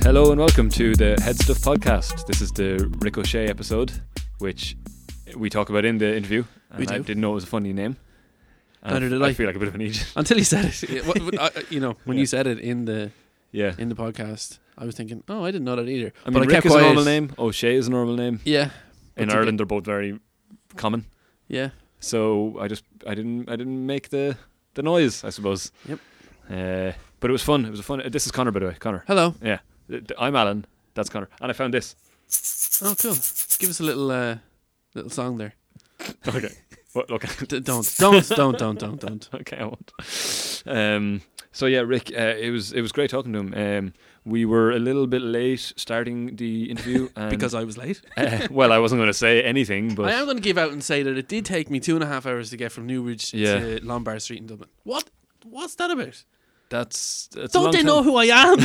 Hello and welcome to the Head Stuff podcast. This is the Ricochet episode, which we talk about in the interview. And We do. I didn't know it was a funny name. Neither did I I. feel like a bit of an idiot. Until he said it. When you said it in the Yeah. podcast, I was thinking, oh, I didn't know that either. I mean, but I Rick kept is a quiet. normal name. O'Shea is a normal name. Yeah. In But Ireland, they're both very common. Yeah. So I didn't make the noise, I suppose. Yep. But it was fun. It was a fun. This is Connor, by the way. Connor. Hello. Yeah. I'm Alan. That's Connor. And I found this. Oh, cool. Give us a little song there. Okay. What? Okay. Don't. Okay, I won't. So yeah, Rick, it was great talking to him. We were a little bit late starting the interview and Because I was late. well, I wasn't going to say anything, but I am going to give out and say that it did take me 2.5 hours to get from Newbridge to Lombard Street in Dublin. What's that about? that's a Don't long they time. know who I am?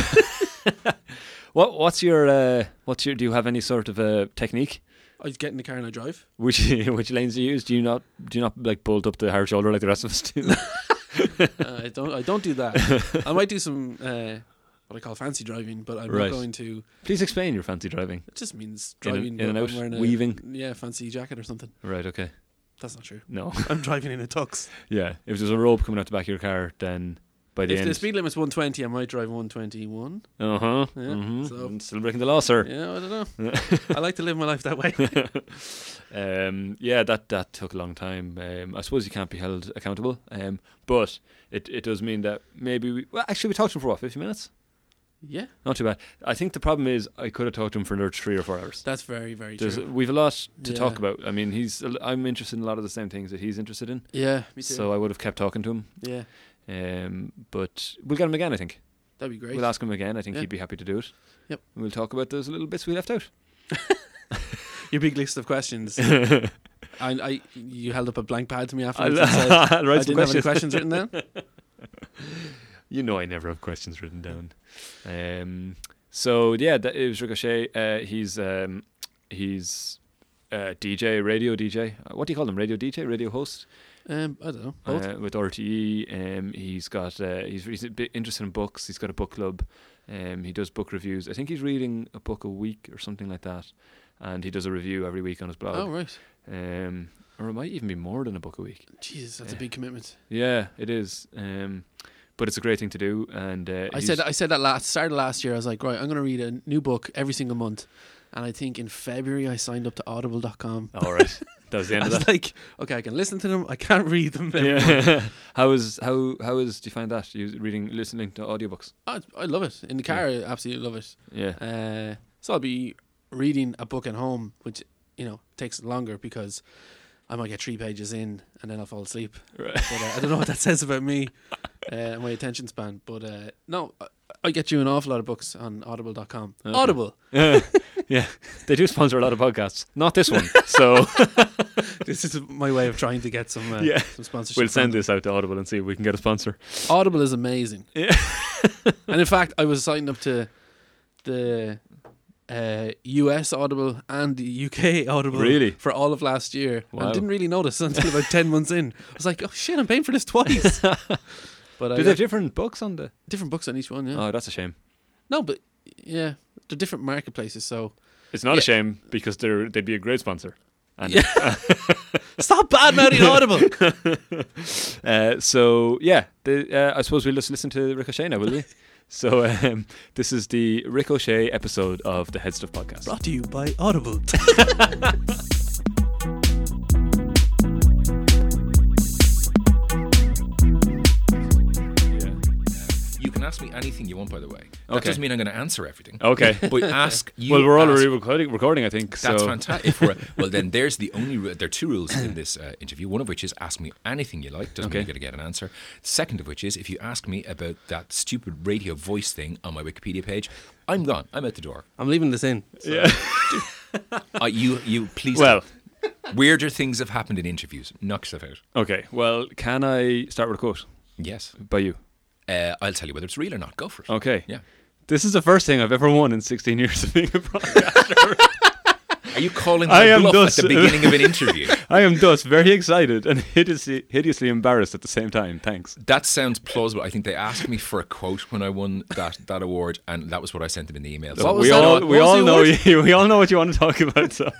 What's your do you have any sort of a technique? I get in the car and I drive. Which lanes do you use? Do you not like bolt up the hard shoulder like the rest of us do? I don't do that. I might do some what I call fancy driving, but I'm Right. not going to. Please explain your fancy driving. It just means In driving and I'm out, wearing a, weaving. Yeah, fancy jacket or something. Right, okay. That's not true. No. I'm driving in a tux. Yeah. If there's a rope coming out the back of your car, then by the If end the speed limit's 120, I might drive 121. Uh-huh. Yeah, Mm-hmm. so- Still breaking the law, sir. Yeah, I don't know. I like to live my life that way. Yeah, that took a long time. I suppose you can't be held accountable, but it does mean that maybe we talked to him for 50 minutes? Yeah, Not too bad. I think the problem is I could have talked to him for another 3 or 4 hours. that's very, very true. We've a lot to Yeah. talk about. I mean, I'm interested in a lot of the same things that he's interested in, Yeah, me too. so I would have kept talking to him. Yeah, But we'll get him again, I think. that'd be great. We'll ask him again. I think Yeah. he'd be happy to do it. Yep. And we'll talk about those little bits we left out. Your big list of questions. You held up a blank pad to me after I'll and said I'll I write some didn't have any questions. questions written down. You know I never have questions written down. So yeah, it was Ricochet. He's DJ, radio DJ. What do you call them? Radio DJ, radio host. I don't know. Both. With RTE. He's a bit interested in books. He's got a book club. He does book reviews. I think he's reading a book a week or something like that. And he does a review every week on his blog. Oh, right. Or it might even be more than a book a week. Jesus, that's a big commitment. Yeah, it is. But it's a great thing to do. And I said that started last year. I was like, right, I'm going to read a new book every single month. And I think in February I signed up to audible.com. All right. That was the end I of was that. like, okay, I can listen to them. I can't read them. Yeah. How do you find that? You listening to audiobooks? I love it. In the car, I absolutely love it. Yeah. So I'll be reading a book at home, which, takes longer because I might get 3 pages in and then I'll fall asleep. Right. But I don't know what that says about me, my attention span. But no, I get you an awful lot of books on audible.com. Okay. Audible. Yeah. They do sponsor a lot of podcasts. Not this one. So This is my way of trying to get some sponsorship. we'll send from this out to Audible and see if we can get a sponsor. them. Audible is amazing. Yeah. And in fact, I was signed up to the US Audible and the UK Audible Really? for all of last year. Wow. And didn't really notice until about 10 months in. I was like, oh shit, I'm paying for this twice. But I Do they have got different books on the... different books on each one, yeah. Oh, that's a shame. No, but yeah, they're different marketplaces, so... It's not Yeah. a shame because they'd be a great sponsor. And Yeah. Stop bad-mouthing Audible! So, yeah. I suppose we'll just listen to Ricochet now, will we? So, this is the Ricochet episode of the Head Stuff podcast. Brought to you by Audible. You can ask me anything you want, by the way. That Okay. doesn't mean I'm going to answer everything. Okay. But ask you. Well, we're already ask- recording, I think. That's so. fantastic. Well, then there's the only. There are 2 rules in this interview. One of which is ask me anything you like. Doesn't mean Okay. you're going to get an answer. Second of which is if you ask me about that stupid radio voice thing on my Wikipedia page, I'm gone. I'm out the door. I'm leaving this in. So. Yeah. You please. Well, Weirder things have happened in interviews. Knock stuff out. okay. Well, can I start with a quote Yes. by you? I'll tell you whether it's real or not. Go for it. Okay. Yeah. This is the first thing I've ever won in 16 years of being a broadcaster. Are you calling I my am bluff thus- at the beginning of an interview? I am thus very excited and hideously embarrassed at the same time. Thanks. That sounds plausible. I think they asked me for a quote when I won that award, and that was what I sent them in the email. What was we that? all What we was all the know award? we all know what you want to talk about. So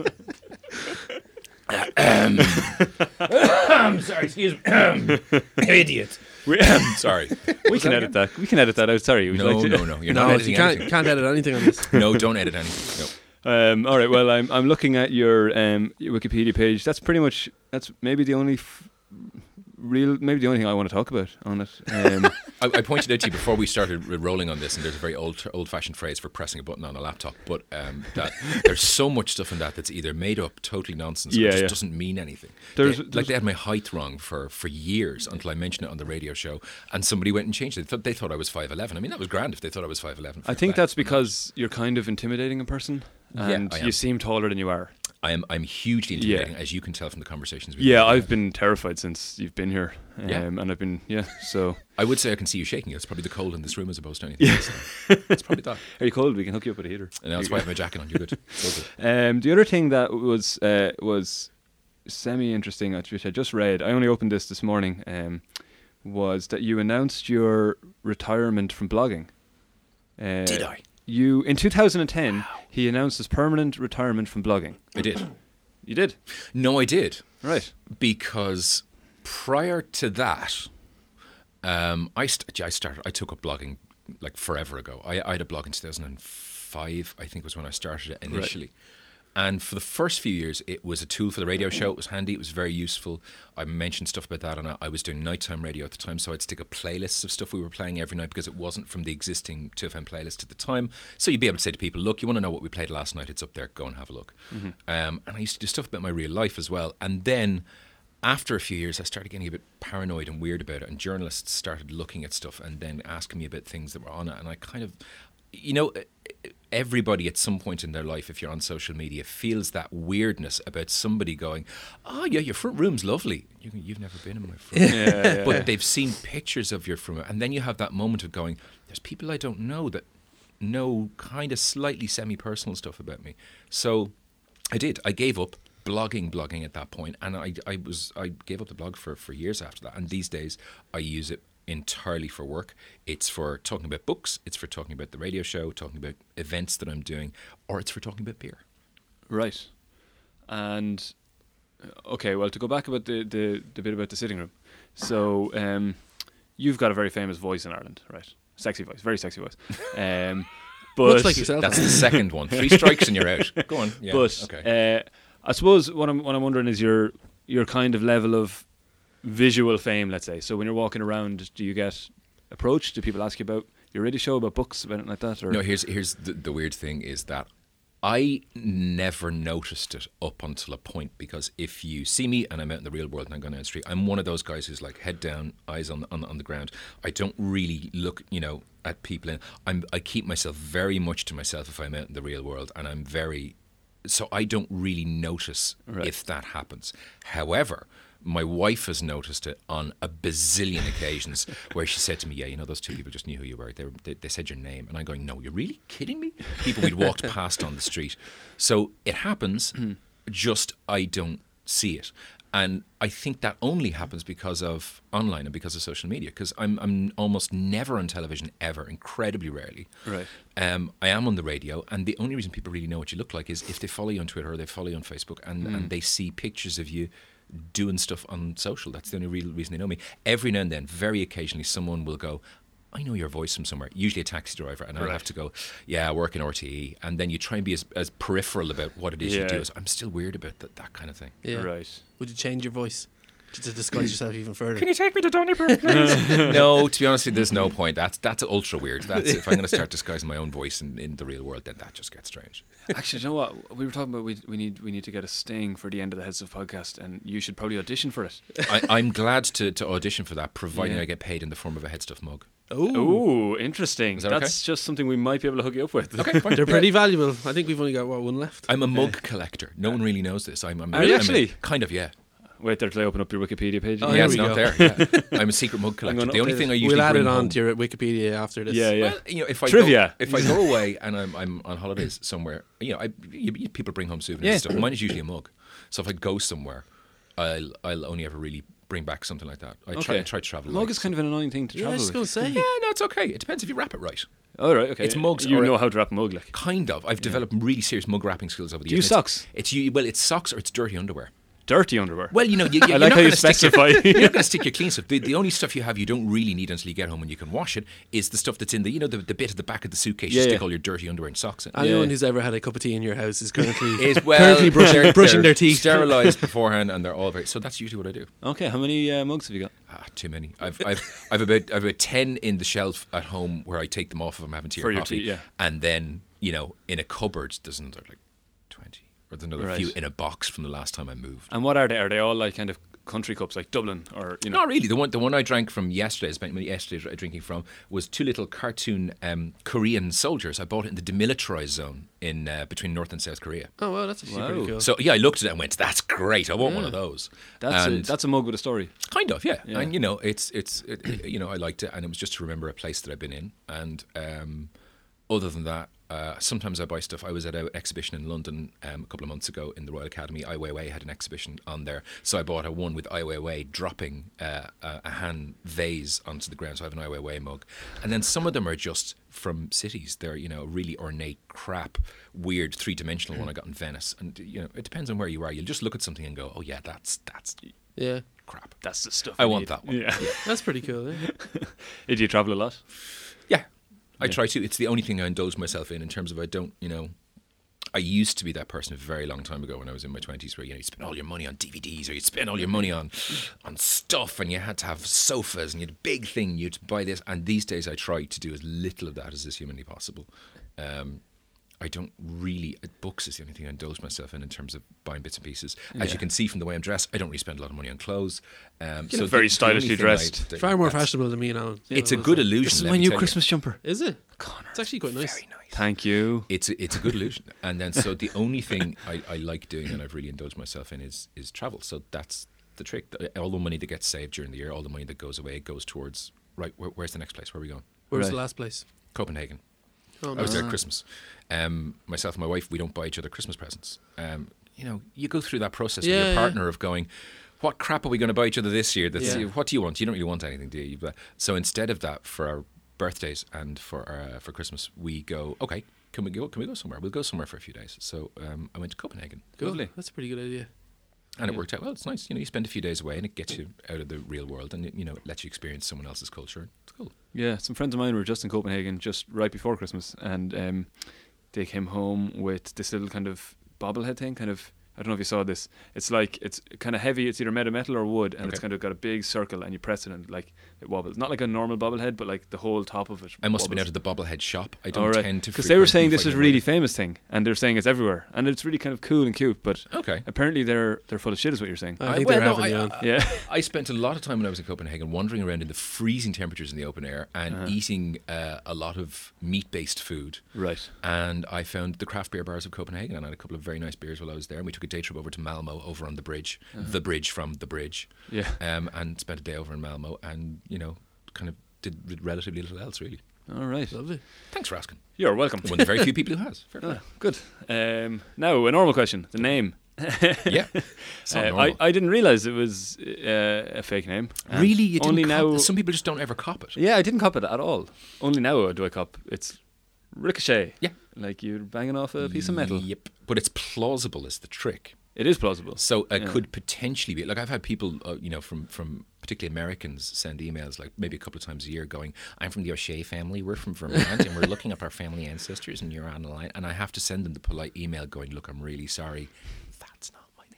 I'm sorry, excuse me. Idiot. Sorry. we can edit that. We can edit that out. Sorry. Would you No, like to- no, no. You're No, not you editing can't anything. can't edit anything on this. No, don't edit anything. No. All right. Well, I'm looking at your Wikipedia page. That's pretty much. That's maybe the only maybe the only thing I want to talk about on it. I pointed out to you before we started rolling on this, and there's a very old-fashioned phrase for pressing a button on a laptop, but that there's so much stuff in that that's either made up, totally nonsense, or just doesn't mean anything. There's- They had my height wrong for years until I mentioned it on the radio show, and somebody went and changed it. They thought I was 5'11". I mean, that was grand if they thought I was 5'11". I think that's because you're kind of intimidating a person, and I am. you seem taller than you are. I'm hugely intimidating, as you can tell from the conversations we've Yeah, had. I've been terrified since you've been here. Yeah. And I've been, so. I would say I can see you shaking. It's probably the cold in this room as opposed to anything else. It's probably that. Are you cold? We can hook you up with a heater. And that's why I have my jacket on. You're good. So good. The other thing that was semi-interesting, which I just read, I only opened this morning, was that you announced your retirement from blogging. Did I? In 2010, he announced his permanent retirement from blogging. I did. You did? No, I did. Right. Because prior to that, I took up blogging like forever ago. I had a blog in 2005, I think was when I started it initially. Right. And for the first few years, it was a tool for the radio show. It was handy. It was very useful. I mentioned stuff about that, and I was doing nighttime radio at the time, so I'd stick up playlists of stuff we were playing every night because it wasn't from the existing 2FM playlist at the time. So you'd be able to say to people, look, you want to know what we played last night? It's up there. Go and have a look. Mm-hmm. And I used to do stuff about my real life as well. And then after a few years, I started getting a bit paranoid and weird about it, and journalists started looking at stuff and then asking me about things that were on it, and I kind of, everybody at some point in their life, if you're on social media, feels that weirdness about somebody going, oh yeah, your front room's lovely. You've never been in my front room. But they've seen pictures of your front room. And then you have that moment of going, there's people I don't know that know kind of slightly semi-personal stuff about me. So I did. I gave up blogging at that point, and I gave up the blog for years after that. And these days I use it entirely for work. It's for talking about books, it's for talking about the radio show, talking about events that I'm doing, or it's for talking about beer. Right. And okay, well, to go back about the bit about the sitting room. So you've got a very famous voice in Ireland, right? Sexy voice, very sexy voice. But looks like yourself. That's the second one. 3 strikes and you're out. Go on. Yeah. But okay. I suppose what I'm wondering is your kind of level of visual fame, let's say. So when you're walking around, do you get approached? Do people ask you about your radio show, about books, about anything like that? Or? No, here's the weird thing is that I never noticed it up until a point, because if you see me and I'm out in the real world and I'm going down the street, I'm one of those guys who's like head down, eyes on the ground. I don't really look, at people. I keep myself very much to myself if I'm out in the real world, and so I don't really notice if that happens. However, my wife has noticed it on a bazillion occasions where she said to me, yeah, those two people just knew who you were. They said your name. And I'm going, no, you're really kidding me? People we'd walked past on the street. So it happens, just I don't see it. And I think that only happens because of online and because of social media, because I'm almost never on television ever, incredibly rarely. Right. I am on the radio, and the only reason people really know what you look like is if they follow you on Twitter or they follow you on Facebook, and they see pictures of you doing stuff on social. That's the only real reason they know me. Every now and then, very occasionally, someone will go, I know your voice from somewhere, usually a taxi driver, and I have to go, yeah, I work in RTE, and then you try and be as peripheral about what it is you do. I'm still weird about that kind of thing. Yeah. Right. Would you change your voice to disguise yourself even further? Can you take me to Donnybrook, please? No, to be honest with you, there's no point. That's ultra weird. If I'm going to start disguising my own voice in the real world, then that just gets strange. Actually, you know what? We were talking about we need to get a sting for the end of the Head Stuff podcast, and you should probably audition for it. I'm glad to audition for that, providing I get paid in the form of a Head Stuff mug. Ooh, interesting. Is that That's just something we might be able to hook you up with. Okay, fine. They're pretty valuable. I think we've only got one left. I'm a mug collector. No one really knows this. I'm Are you actually? Kind of, yeah. Wait there till I open up your Wikipedia page. Oh, Yeah, here it's we not go. there. Yeah. I'm a secret mug collector. gonna The only update thing it. I usually We'll add bring it on home, to your Wikipedia after this. Yeah. Well, if I Trivia. if I go away and I'm on holidays somewhere, people bring home souvenirs and stuff. Mine is usually a mug. So if I go somewhere, I'll only ever really bring back something like that. I Okay. try to travel. Mug light. is kind of an annoying thing to Yeah, I travel was just going with. to say. Yeah, no, it's okay. It depends if you wrap it right. All right, okay. It's mugs You or- know how to wrap a mug, like. Kind of. I've developed really serious mug wrapping skills over the Do you years. use socks? It's socks or it's dirty underwear. Dirty underwear. Well, you know, I you're like not how you gonna stick specify. You're not going to stick your clean stuff. The only stuff you have you don't really need until you get home when you can wash it is the stuff that's in the the bit at the back of the suitcase. Yeah, you stick yeah. all your dirty underwear and socks in. Anyone Yeah. who's ever had a cup of tea in your house is currently Well, brushing their teeth. sterilised beforehand, and they're all very. So that's usually what I do. Okay, how many mugs have you got? Too many. I've about 10 in the shelf at home where I take them off if I'm having tea For or your coffee, tea, yeah. and then in a cupboard there's another like 20, or there's another Right. few in a box from the last time I moved. And what are they? Are they all like kind of country cups, like Dublin, or Not really. The one I drank from yesterday, I spent my yesterday drinking from, was two little cartoon Korean soldiers. I bought it in the demilitarized zone in between North and South Korea. Oh, well, that's actually pretty Wow. cool. So yeah, I looked at it and went, "That's great. I want one of those." And That's a mug with a story. kind of, yeah. Yeah. And I liked it, and it was just to remember a place that I've been in. And other than that, sometimes I buy stuff. I was at an exhibition in London a couple of months ago in the Royal Academy. Ai Weiwei had an exhibition on there, so I bought a one with Ai Weiwei dropping a Han vase onto the ground. So I have an Ai Weiwei mug, and then some of them are just from cities. They're really ornate, crap, weird, three-dimensional one I got in Venice, and it depends on where you are. You'll just look at something and go, "Oh yeah, that's Yeah, crap. That's the stuff I we want need. that one." Yeah. that's pretty cool. Yeah. Do you travel a lot? Yeah, I try to. It's the only thing I indulge myself in terms of I don't, I used to be that person a very long time ago when I was in my 20s where, you spend all your money on DVDs or you'd spend all your money on stuff and you had to have sofas and you had a big thing, you'd buy this. And these days I try to do as little of that as is humanly possible. I don't really, books is the only thing I indulge myself in terms of buying bits and pieces. As you can see from the way I'm dressed, I don't really spend a lot of money on clothes. look very stylishly dressed. It's far more fashionable than me now. It's a good illusion. This is let my me new tell you. Christmas jumper. Is it? Connor. It's actually quite nice. Very nice. Thank you. It's a good illusion. And then so the only thing I like doing and I've really indulged myself in is travel. So that's the trick. All the money that gets saved during the year, all the money that goes away goes towards, right, where's the next place? Where are we going? Where's Right. the last place? Copenhagen. Oh, I was there nice. at Christmas. Myself and my wife, we don't buy each other Christmas presents. You go through that process with Yeah, your yeah. partner of going, what crap are we going to buy each other this year? Yeah. What do you want? You don't really want anything, do you? So instead of that, for our birthdays and for Christmas, we go, okay, can we go somewhere? We'll go somewhere for a few days. So I went to Copenhagen. Cool. Lovely. That's a pretty good idea. And it worked out well. It's nice. You spend a few days away and it gets you out of the real world and, it lets you experience someone else's culture. It's cool. Yeah, some friends of mine were just in Copenhagen just right before Christmas, and they came home with this little kind of bobblehead thing. I don't know if you saw this. It's kind of heavy. It's either made of metal or wood, and it's Okay. kind of got a big circle, and you press it and it wobbles. Not like a normal bobblehead, but like the whole top of it. I must have been out wobbles. of the bobblehead shop. I don't tend to because they were frequent saying them this if I is a get really away. famous thing, and they're saying it's everywhere, and it's really kind of cool and cute. But Okay. apparently they're full of shit, is what you're saying. I think they're having you on. Yeah. I spent a lot of time when I was in Copenhagen wandering around in the freezing temperatures in the open air and eating a lot of meat-based food. Right. And I found the craft beer bars of Copenhagen and I had a couple of very nice beers while I was there. And we took a day trip over to Malmo, over on the bridge, the bridge from the bridge, Yeah. and spent a day over in Malmo and, kind of did relatively little else, really. All right. Lovely. Thanks for asking. You're welcome. One of the very few people who has. Fair play. Good. Now a normal question. The name. Yeah. It's not normal. I didn't realize it was a fake name. And Really? You didn't only now. Some people just don't ever cop it. Yeah, I didn't cop it at all. Only now do I cop. It's Ricochet. Yeah. Like you're banging off a piece of metal. Yep. But it's plausible is the trick. It is plausible. So it Yeah. could potentially be like I've had people, from particularly Americans send emails like maybe a couple of times a year going, "I'm from the O'Shea family. We're from Vermont, and we're looking up our family ancestors, and you're on the line." And I have to send them the polite email going, "Look, I'm really sorry, that's not my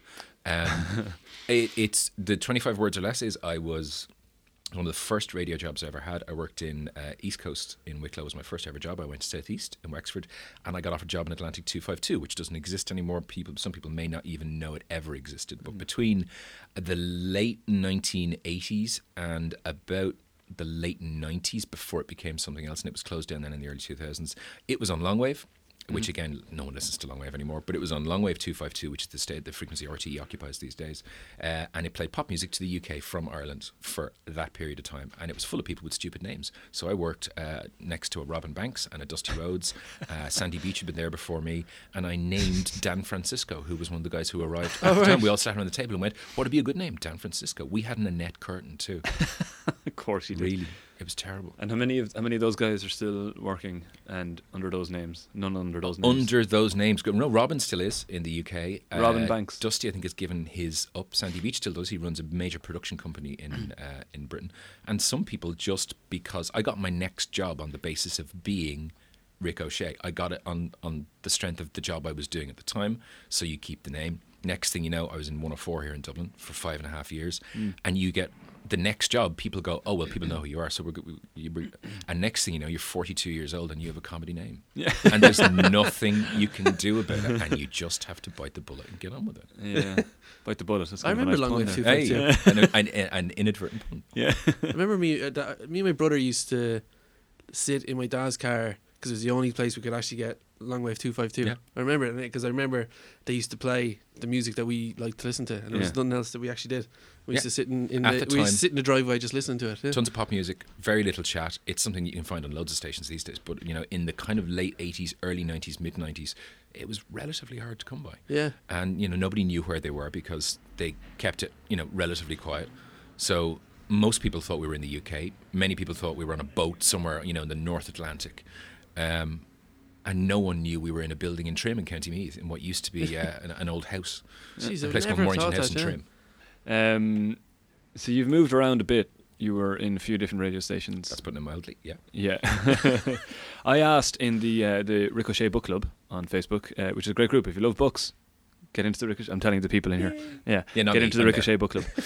name." It's the 25 words or less is I was one of the first radio jobs I ever had. I worked in East Coast in Wicklow. Was my first ever job. I went to South East in Wexford, and I got offered a job in Atlantic 252, which doesn't exist anymore. Some people may not even know it ever existed. But between the late 1980s and about the late 90s, before it became something else, and it was closed down then in the early 2000s, it was on Longwave. which again, no one listens to Longwave anymore, but it was on Longwave 252, which is the frequency RTE occupies these days. And it played pop music to the UK from Ireland for that period of time. And it was full of people with stupid names. So I worked next to a Robin Banks and a Dusty Rhodes. Sandy Beach had been there before me. And I named Dan Francisco, who was one of the guys who arrived at the time. We all sat around the table and went, what would be a good name? Dan Francisco. We had an Annette Curtin too. Of course you did. Really. It was terrible. And how many of those guys are still working and under those names? None under those names. Under those names. No, Robin still is in the UK. Robin Banks. Dusty, I think, has given his up. Sandy Beach still does. He runs a major production company in Britain. And some people, just because I got my next job on the basis of being Rick O'Shea. I got it on the strength of the job I was doing at the time. So you keep the name. Next thing you know, I was in 104 here in Dublin for 5.5 years. And you get the next job, people go, oh, well, people know who you are. So and next thing you know, you're 42 years old and you have a comedy name. Yeah. And there's nothing you can do about it. And you just have to bite the bullet and get on with it. Yeah. Bite the bullet. That's I remember Longwave 252. An inadvertent pun. Yeah. I remember me and my brother used to sit in my dad's car because it was the only place we could actually get Longwave 252. Yeah. I remember it because I remember they used to play the music that we liked to listen to, and there was nothing else that we actually did. We used to sit in the driveway just listening to it. Yeah. Tons of pop music, very little chat. It's something you can find on loads of stations these days. But in the kind of late 80s, early 90s, mid 90s, it was relatively hard to come by. Yeah. And nobody knew where they were because they kept it relatively quiet. So most people thought we were in the UK. Many people thought we were on a boat somewhere in the North Atlantic. And no one knew we were in a building in Trim in County Meath, in what used to be an old house. Jeez, a place called Mornington House in Trim. So you've moved around a bit. You were in a few different radio stations. That's putting it mildly, yeah. Yeah. I asked in the Ricochet Book Club on Facebook, which is a great group. If you love books, get into the Ricochet. I'm telling the people in here. Yeah, get into the Ricochet Book Club.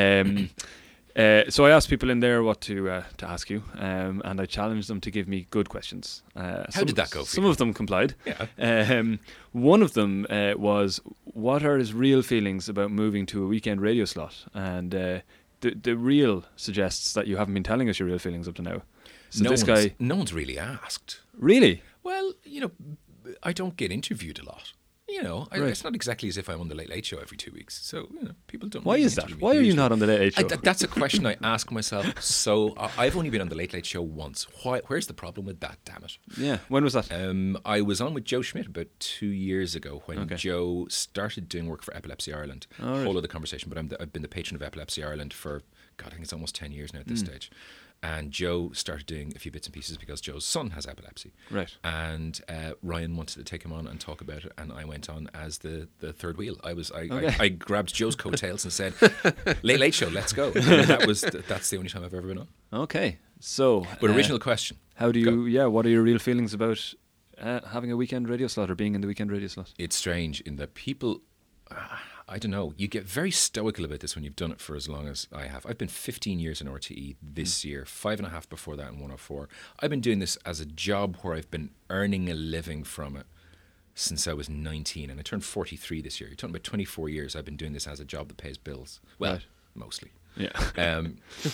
So I asked people in there what to ask you, and I challenged them to give me good questions. How did that go for Some you? of them complied. Yeah. One of them was, what are his real feelings about moving to a weekend radio slot? And the real suggests that you haven't been telling us your real feelings up to now. So no one's really asked. Really? Well, I don't get interviewed a lot. It's not exactly as if I'm on the Late Late Show every 2 weeks. So, people don't. Why really is that? interview me Why are you hugely. not on the Late Late Show? That's a question I ask myself. So I've only been on the Late Late Show once. Where's the problem with that? Damn it! Yeah. When was that? I was on with Joe Schmidt about 2 years ago when Okay. Joe started doing work for Epilepsy Ireland. Oh, right. Whole other conversation, but I've been the patron of Epilepsy Ireland for, God, I think it's almost 10 years now at this stage. And Joe started doing a few bits and pieces because Joe's son has epilepsy. Right. And Ryan wanted to take him on and talk about it, and I went on as the third wheel. Okay. I grabbed Joe's coattails and said, "Late Late Show, let's go." And that's the only time I've ever been on. Okay. So, But original question. how do you? Yeah. What are your real feelings about having a weekend radio slot or being in the weekend radio slot? It's strange in that people, I don't know, you get very stoical about this when you've done it for as long as I have. I've been 15 years in RTE this year, 5.5 before that in 104. I've been doing this as a job where I've been earning a living from it since I was 19, and I turned 43 this year. You're talking about 24 years I've been doing this as a job that pays bills. Well, Right. mostly. Yeah.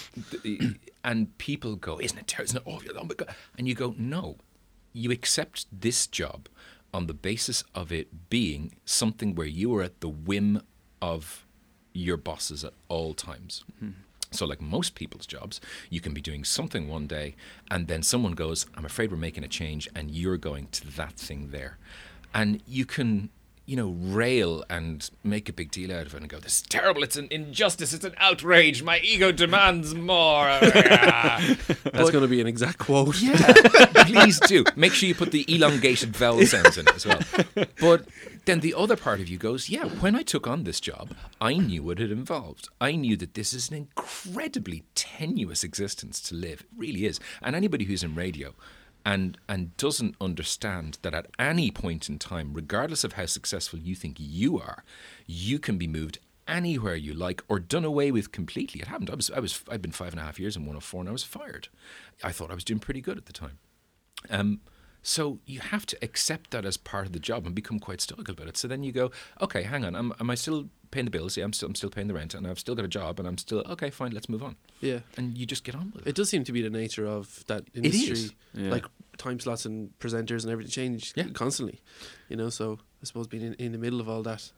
And people go, isn't it terrible? Oh my God. And you go, no, you accept this job on the basis of it being something where you are at the whim of your bosses at all times. So like most people's jobs, you can be doing something one day and then someone goes, I'm afraid we're making a change, and you're going to that thing there. And you can, rail and make a big deal out of it and go, this is terrible, it's an injustice, it's an outrage, my ego demands more. That's going to be an exact quote. Yeah, please do. Make sure you put the elongated vowel sounds in it as well. But then the other part of you goes, yeah, when I took on this job, I knew what it involved. I knew that this is an incredibly tenuous existence to live. It really is. And anybody who's in radio and doesn't understand that at any point in time, regardless of how successful you think you are, you can be moved anywhere you like or done away with completely. It happened. I'd been 5.5 years in 104 and I was fired. I thought I was doing pretty good at the time. So you have to accept that as part of the job and become quite stoical about it. So then you go, okay, hang on, am I still paying the bills? Yeah, I'm still paying the rent, and I've still got a job, and I'm still, okay, fine, let's move on. Yeah. And you just get on with it. It does seem to be the nature of that industry. is. Yeah. Like time slots and presenters and everything change constantly, you know. So I suppose being in the middle of all that,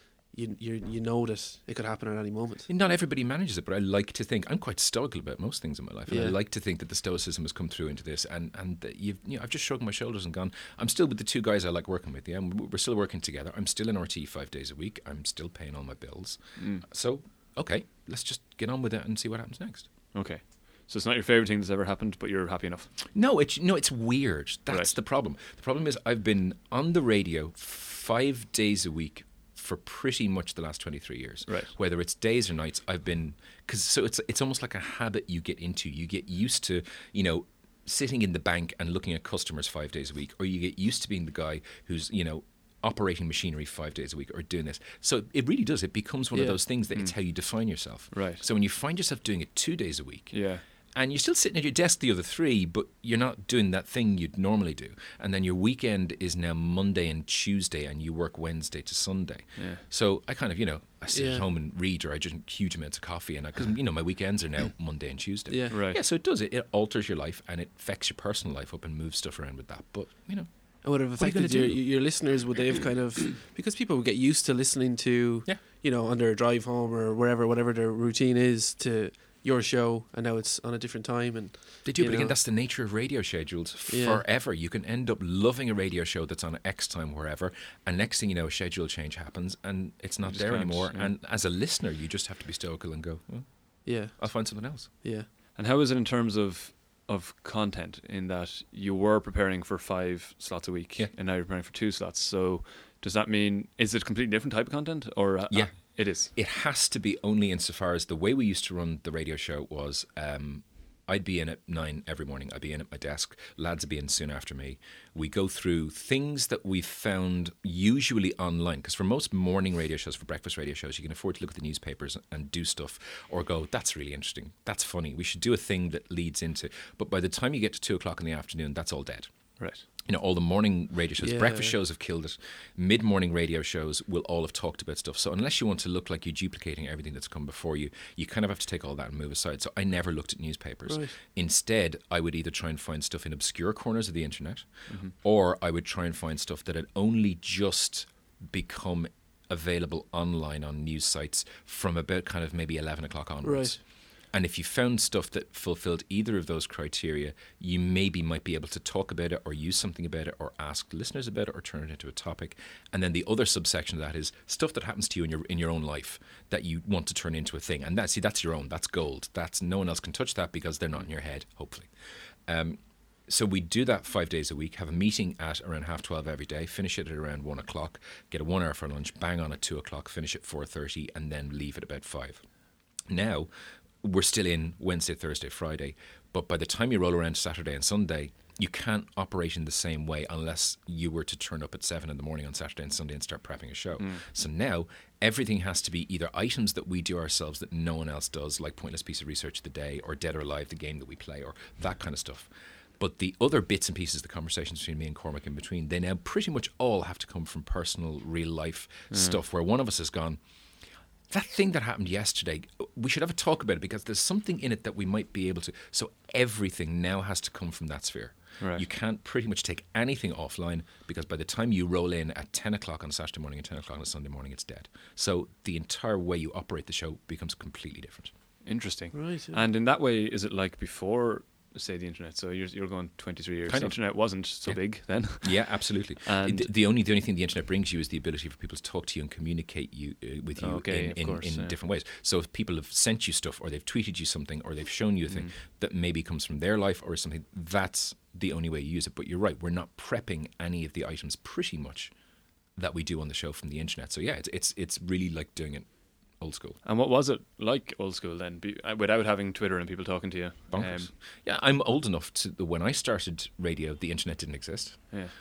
you know that it could happen at any moment. Not everybody manages it, but I like to think I'm quite stoical about most things in my life, and Yeah. I like to think that the stoicism has come through into this, and that I've just shrugged my shoulders and gone. I'm still with the two guys I like working with. Yeah, we're still working together. I'm still in RT 5 days a week. I'm still paying all my bills. So okay, let's just get on with it and see what happens next. Okay. So it's not your favourite thing that's ever happened, but you're happy enough. No, it's weird. That's Right. the problem. The problem is I've been on the radio 5 days a week for pretty much the last 23 years. Right. Whether it's days or nights, I've been so it's almost like a habit you get into. You get used to, sitting in the bank and looking at customers 5 days a week, or you get used to being the guy who's, operating machinery 5 days a week or doing this. So it really does. It becomes one of those things that it's how you define yourself. Right. So when you find yourself doing it 2 days a week, Yeah. and you're still sitting at your desk the other 3, but you're not doing that thing you'd normally do. And then your weekend is now Monday and Tuesday, and you work Wednesday to Sunday. Yeah. So I kind of, I sit at home and read, or I drink huge amounts of coffee, and because my weekends are now Monday and Tuesday. Yeah. Right. Yeah. So it does. It alters your life, and it affects your personal life up and moves stuff around with that. But And would have What are you affected gonna your listeners? Would they have kind of, because people would get used to listening to, on their drive home or whatever their routine is, to your show, and now it's on a different time, and they do, but again, that's the nature of radio schedules forever. You can end up loving a radio show that's on X time wherever, and next thing you know, a schedule change happens, and it's not there anymore. Yeah. And as a listener, you just have to be stoical and go, well, I'll find something else. Yeah. And how is it in terms of content, in that you were preparing for 5 slots a week and now you're preparing for 2 slots? So does that mean, is it a completely different type of content, or Yeah. It is? It has to be, only insofar as the way we used to run the radio show was I'd be in at 9 every morning. I'd be in at my desk. Lads would be in soon after me. We go through things that we found usually online, because for most morning radio shows, for breakfast radio shows, you can afford to look at the newspapers and do stuff, or go, that's really interesting, that's funny, we should do a thing that leads into. But by the time you get to 2 o'clock in the afternoon, that's all dead. Right. All the morning radio shows, Yeah. breakfast shows have killed it. Mid-morning radio shows will all have talked about stuff. So unless you want to look like you're duplicating everything that's come before you, you kind of have to take all that and move aside. So I never looked at newspapers. Right. Instead, I would either try and find stuff in obscure corners of the internet, or I would try and find stuff that had only just become available online on news sites from about kind of maybe 11 o'clock onwards. Right. And if you found stuff that fulfilled either of those criteria, you maybe might be able to talk about it, or use something about it, or ask listeners about it, or turn it into a topic. And then the other subsection of that is stuff that happens to you in your own life that you want to turn into a thing. And that's your own. That's gold. That's no one else can touch that, because they're not in your head, hopefully. So we do that 5 days a week, have a meeting at around 12:30 every day, finish it at around 1 o'clock, get a 1 hour for lunch, bang on at 2 o'clock, finish at 4:30, and then leave at about 5. Now, we're still in Wednesday, Thursday, Friday, but by the time you roll around Saturday and Sunday, you can't operate in the same way unless you were to turn up at 7 in the morning on Saturday and Sunday and start prepping a show. So now everything has to be either items that we do ourselves that no one else does, like Pointless Piece of Research of the Day, or Dead or Alive, the game that we play, or that kind of stuff. But the other bits and pieces, the conversations between me and Cormac in between, they now pretty much all have to come from personal, real life stuff, where one of us has gone, that thing that happened yesterday, we should have a talk about it, because there's something in it that we might be able to. So everything now has to come from that sphere. Right. You can't pretty much take anything offline, because by the time you roll in at 10 o'clock on Saturday morning and 10 o'clock on Sunday morning, it's dead. So the entire way you operate the show becomes completely different. Interesting. Right. Yeah. And in that way, is it like before, say, the internet? So you're going 23 years. Kind The of. internet wasn't so big then. Yeah, absolutely. And the only thing the internet brings you is the ability for people to talk to you and communicate with you in different ways. So if people have sent you stuff, or they've tweeted you something, or they've shown you a thing that maybe comes from their life or something, that's the only way you use it. But you're right, we're not prepping any of the items pretty much that we do on the show from the internet. So yeah, it's really like doing it old school. And what was it like old school then, without having Twitter and people talking to you? Bonkers. Yeah, I'm old enough to, when I started radio, the internet didn't exist.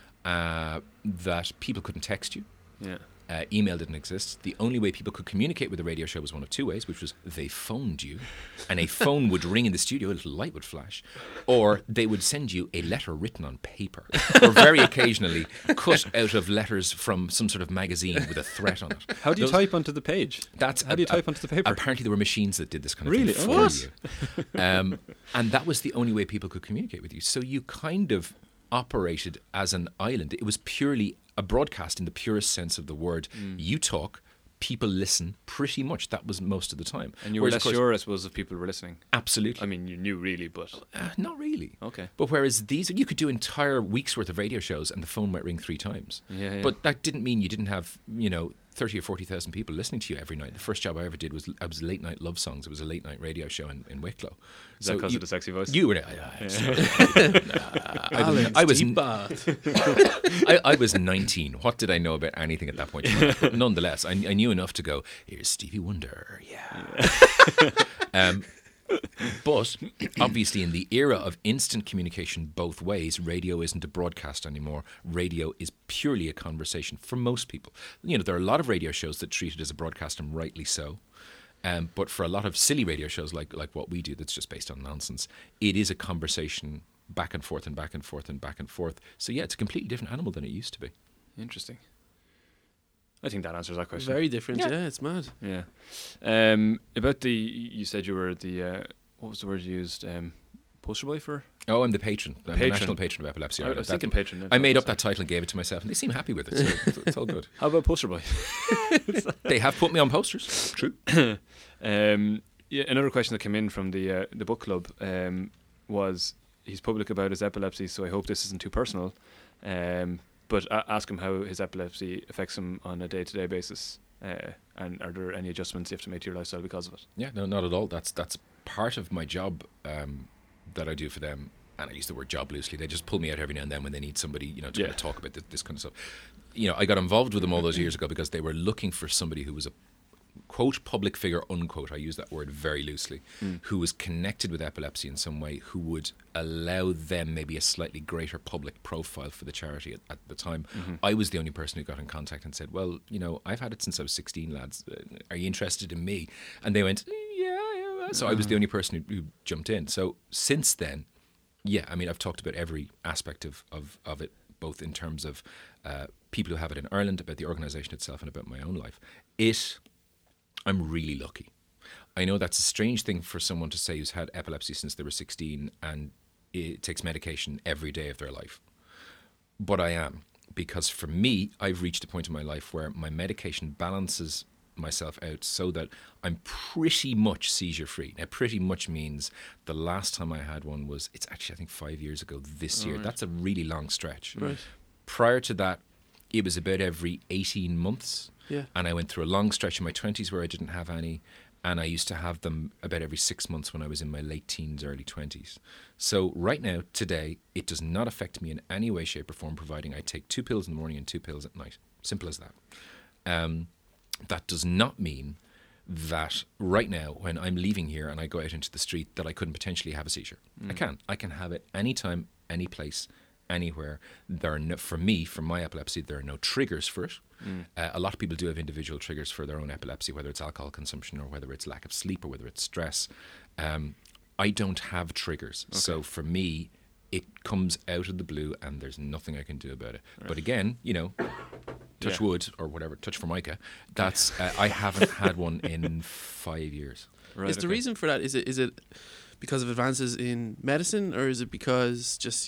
That people couldn't text you. Yeah. Email didn't exist. The only way people could communicate with a radio show was one of two ways, which was they phoned you, and a phone would ring in the studio, a little light would flash, or they would send you a letter written on paper, or very occasionally cut out of letters from some sort of magazine with a threat on it. How do you type onto the page? How do you type onto the paper? Apparently there were machines that did this kind of Really? thing for you. And that was the only way people could communicate with you. So you kind of operated as an island. It was purely a broadcast in the purest sense of the word. You talk, people listen pretty much. That was most of the time. And you were less sure, I suppose, if people were listening. Absolutely. I mean, you knew really, but... not really. Okay. But whereas these, you could do entire weeks worth of radio shows and the phone might ring 3 times. Yeah. But that didn't mean you didn't have, 30 or 40,000 people listening to you every night. The first job I ever did was late night love songs. It was a late night radio show in Wicklow. Is that because of the sexy voice? You were. I was 19. What did I know about anything at that point? But nonetheless, I knew enough to go, here's Stevie Wonder. Yeah. But obviously, in the era of instant communication both ways, radio isn't a broadcast anymore. Radio is purely a conversation for most people. There are a lot of radio shows that treat it as a broadcast, and rightly so. But for a lot of silly radio shows like what we do, that's just based on nonsense, it is a conversation back and forth and back and forth and back and forth. So yeah, it's a completely different animal than it used to be. Interesting. I think that answers that question. Very different, yeah, it's mad. Yeah. About you said you were the, what was the word you used? Poster boy for? Oh, I'm the patron. I'm the national patron of epilepsy. I was thinking patron. I made up that title and gave it to myself, and they seem happy with it, so it's all good. How about poster boy? They have put me on posters. True. Another question that came in from the book club was, he's public about his epilepsy, so I hope this isn't too personal. But ask him how his epilepsy affects him on a day-to-day basis, and are there any adjustments you have to make to your lifestyle because of it? Yeah, no, not at all. That's part of my job that I do for them, and I use the word job loosely. They just pull me out every now and then when they need somebody, to kind of talk about this kind of stuff. I got involved with them all those years ago because they were looking for somebody who was a quote public figure, unquote, I use that word very loosely, who was connected with epilepsy in some way, who would allow them maybe a slightly greater public profile for the charity at the time. I was the only person who got in contact and said, well, I've had it since I was 16, lads. Are you interested in me? And they went, yeah. So I was the only person who jumped in. So since then, yeah, I mean, I've talked about every aspect of it, both in terms of people who have it in Ireland, about the organisation itself, and about my own life. I'm really lucky. I know that's a strange thing for someone to say who's had epilepsy since they were 16 and it takes medication every day of their life. But I am, because for me, I've reached a point in my life where my medication balances myself out so that I'm pretty much seizure free. Now, pretty much means the last time I had one was, it's actually I think 5 years ago this year. Right. That's a really long stretch. Right. Prior to that, it was about every 18 months. Yeah. And I went through a long stretch in my 20s where I didn't have any, and I used to have them about every 6 months when I was in my late teens, early 20s. So right now, today, it does not affect me in any way, shape or form, providing I take 2 pills in the morning and 2 pills at night. Simple as that. That does not mean that right now, when I'm leaving here and I go out into the street, that I couldn't potentially have a seizure. I can have it anytime, any place, anywhere. There are no, for me, for my epilepsy, there are no triggers for it. A lot of people do have individual triggers for their own epilepsy, whether it's alcohol consumption or whether it's lack of sleep or whether it's stress. I don't have triggers. Okay. So for me, it comes out of the blue and there's nothing I can do about it. Right. But again, touch wood or whatever, touch Formica, that's I haven't had one in 5 years. Right, is the reason for that, is it because of advances in medicine, or is it because just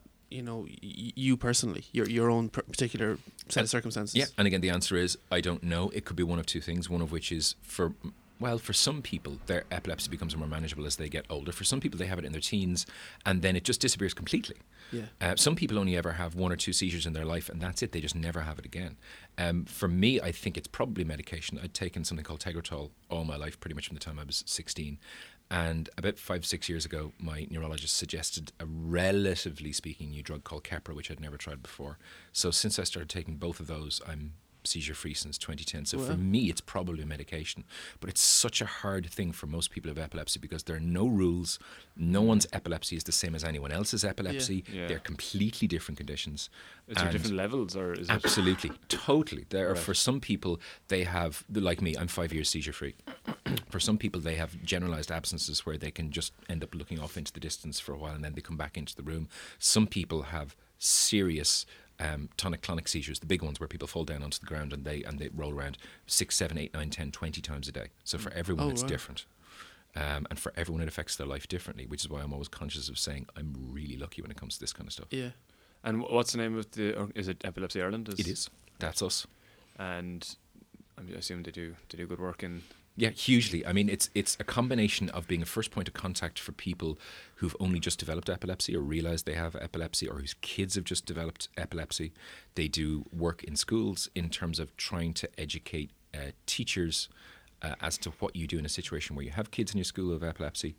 you personally, your own particular set of circumstances? Yeah, and again, the answer is I don't know. It could be one of two things. One of which is for some people, their epilepsy becomes more manageable as they get older. For some people, they have it in their teens, and then it just disappears completely. Yeah. Some people only ever have 1 or 2 seizures in their life, and that's it. They just never have it again. For me, I think it's probably medication. I'd taken something called Tegretol all my life, pretty much from the time I was 16. And about 5-6 years ago, my neurologist suggested a relatively speaking new drug called Keppra, which I'd never tried before. So since I started taking both of those, I'm seizure-free since 2010. So for me, it's probably medication. But it's such a hard thing for most people who have epilepsy because there are no rules. No one's epilepsy is the same as anyone else's epilepsy. Yeah. They're completely different conditions. Is there different levels, or is absolutely, totally. There are, for some people, they have, like me, I'm 5 years seizure-free. For some people, they have generalized absences where they can just end up looking off into the distance for a while and then they come back into the room. Some people have serious tonic-clonic seizures, the big ones where people fall down onto the ground and they roll around 6, 7, 8, 9, 10, 20 times a day. So for everyone, it's different. And for everyone, it affects their life differently, which is why I'm always conscious of saying I'm really lucky when it comes to this kind of stuff. Yeah. And what's the name of is it Epilepsy Ireland? It is. That's us. And I assume they do good work in. Yeah, hugely. I mean, it's a combination of being a first point of contact for people who've only just developed epilepsy or realize they have epilepsy, or whose kids have just developed epilepsy. They do work in schools in terms of trying to educate teachers as to what you do in a situation where you have kids in your school who have epilepsy.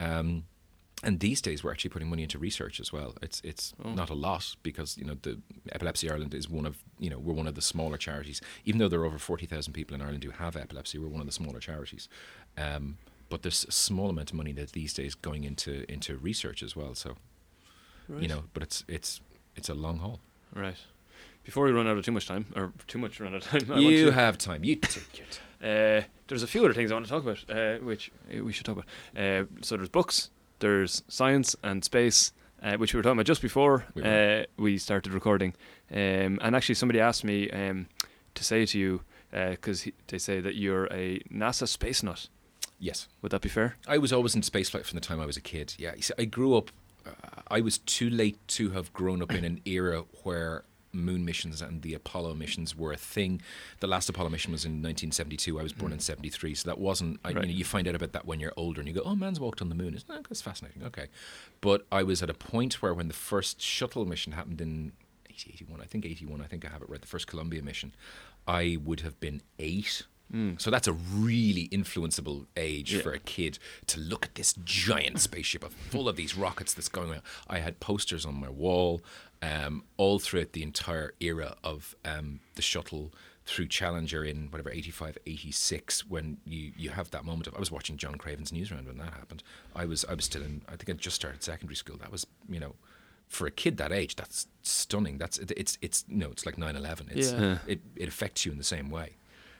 And these days, we're actually putting money into research as well. It's not a lot, because the Epilepsy Ireland is we're one of the smaller charities. Even though there are over 40,000 people in Ireland who have epilepsy, we're one of the smaller charities. But there's a small amount of money that these days going into research as well. So, Right. but it's a long haul. Right. Before we run out of too much time, or too much run out of time, You have time. You take your time. there's a few other things I want to talk about, which we should talk about. So there's books. There's science and space, which we were talking about just before we started recording. And actually somebody asked me to say to you, because they say that you're a NASA space nut. Yes. Would that be fair? I was always in spaceflight from the time I was a kid. Yeah, you see, I grew up. I was too late to have grown up in an era where moon missions and the Apollo missions were a thing. The last Apollo mission was in 1972. I was born in 73, so that wasn't. You find out about that when you're older, and you go, "Oh, man's walked on the moon." That's fascinating. Okay, but I was at a point where when the first shuttle mission happened in 81, I think I have it right. The first Columbia mission, I would have been 8. So that's a really influenceable age for a kid to look at this giant spaceship full of these rockets that's going around. I had posters on my wall all throughout the entire era of the shuttle through Challenger in whatever 85, 86, when you have that moment of, I was watching John Craven's Newsround when that happened. I was still in, I think I just started secondary school. That was, for a kid that age, that's stunning. It's like 9/11. It affects you in the same way.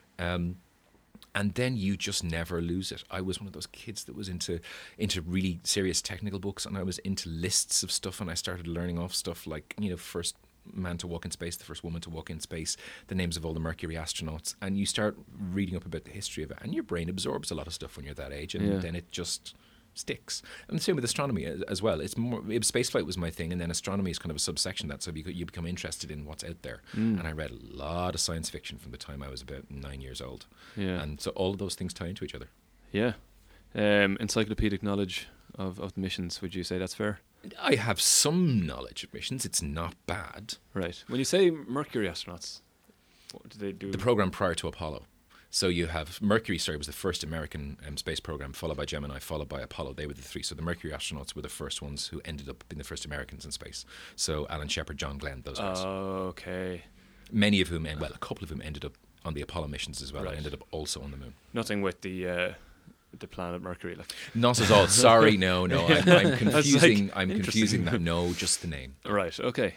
And then you just never lose it. I was one of those kids that was into really serious technical books, and I was into lists of stuff, and I started learning off stuff like, first man to walk in space, the first woman to walk in space, the names of all the Mercury astronauts, and you start reading up about the history of it, and your brain absorbs a lot of stuff when you're that age, and then it just sticks. And the same with astronomy as well. It's more, spaceflight was my thing, and then astronomy is kind of a subsection of that, so you become interested in what's out there. And I read a lot of science fiction from the time I was about 9 years old. Yeah. And so all of those things tie into each other. Yeah. Encyclopedic knowledge of the missions, would you say that's fair? I have some knowledge of missions. It's not bad. Right. When you say Mercury astronauts, what do they do? The program prior to Apollo. So you have Mercury, was the first American space program, followed by Gemini, followed by Apollo. They were the 3. So the Mercury astronauts were the first ones who ended up being the first Americans in space. So Alan Shepard, John Glenn, those guys. Oh, okay. Many of whom, a couple of whom ended up on the Apollo missions as well. Right. I ended up also on the moon. Nothing with the planet Mercury, like. Not at all. Sorry, no. I'm confusing. Like, I'm confusing that. No, just the name. Right. Okay.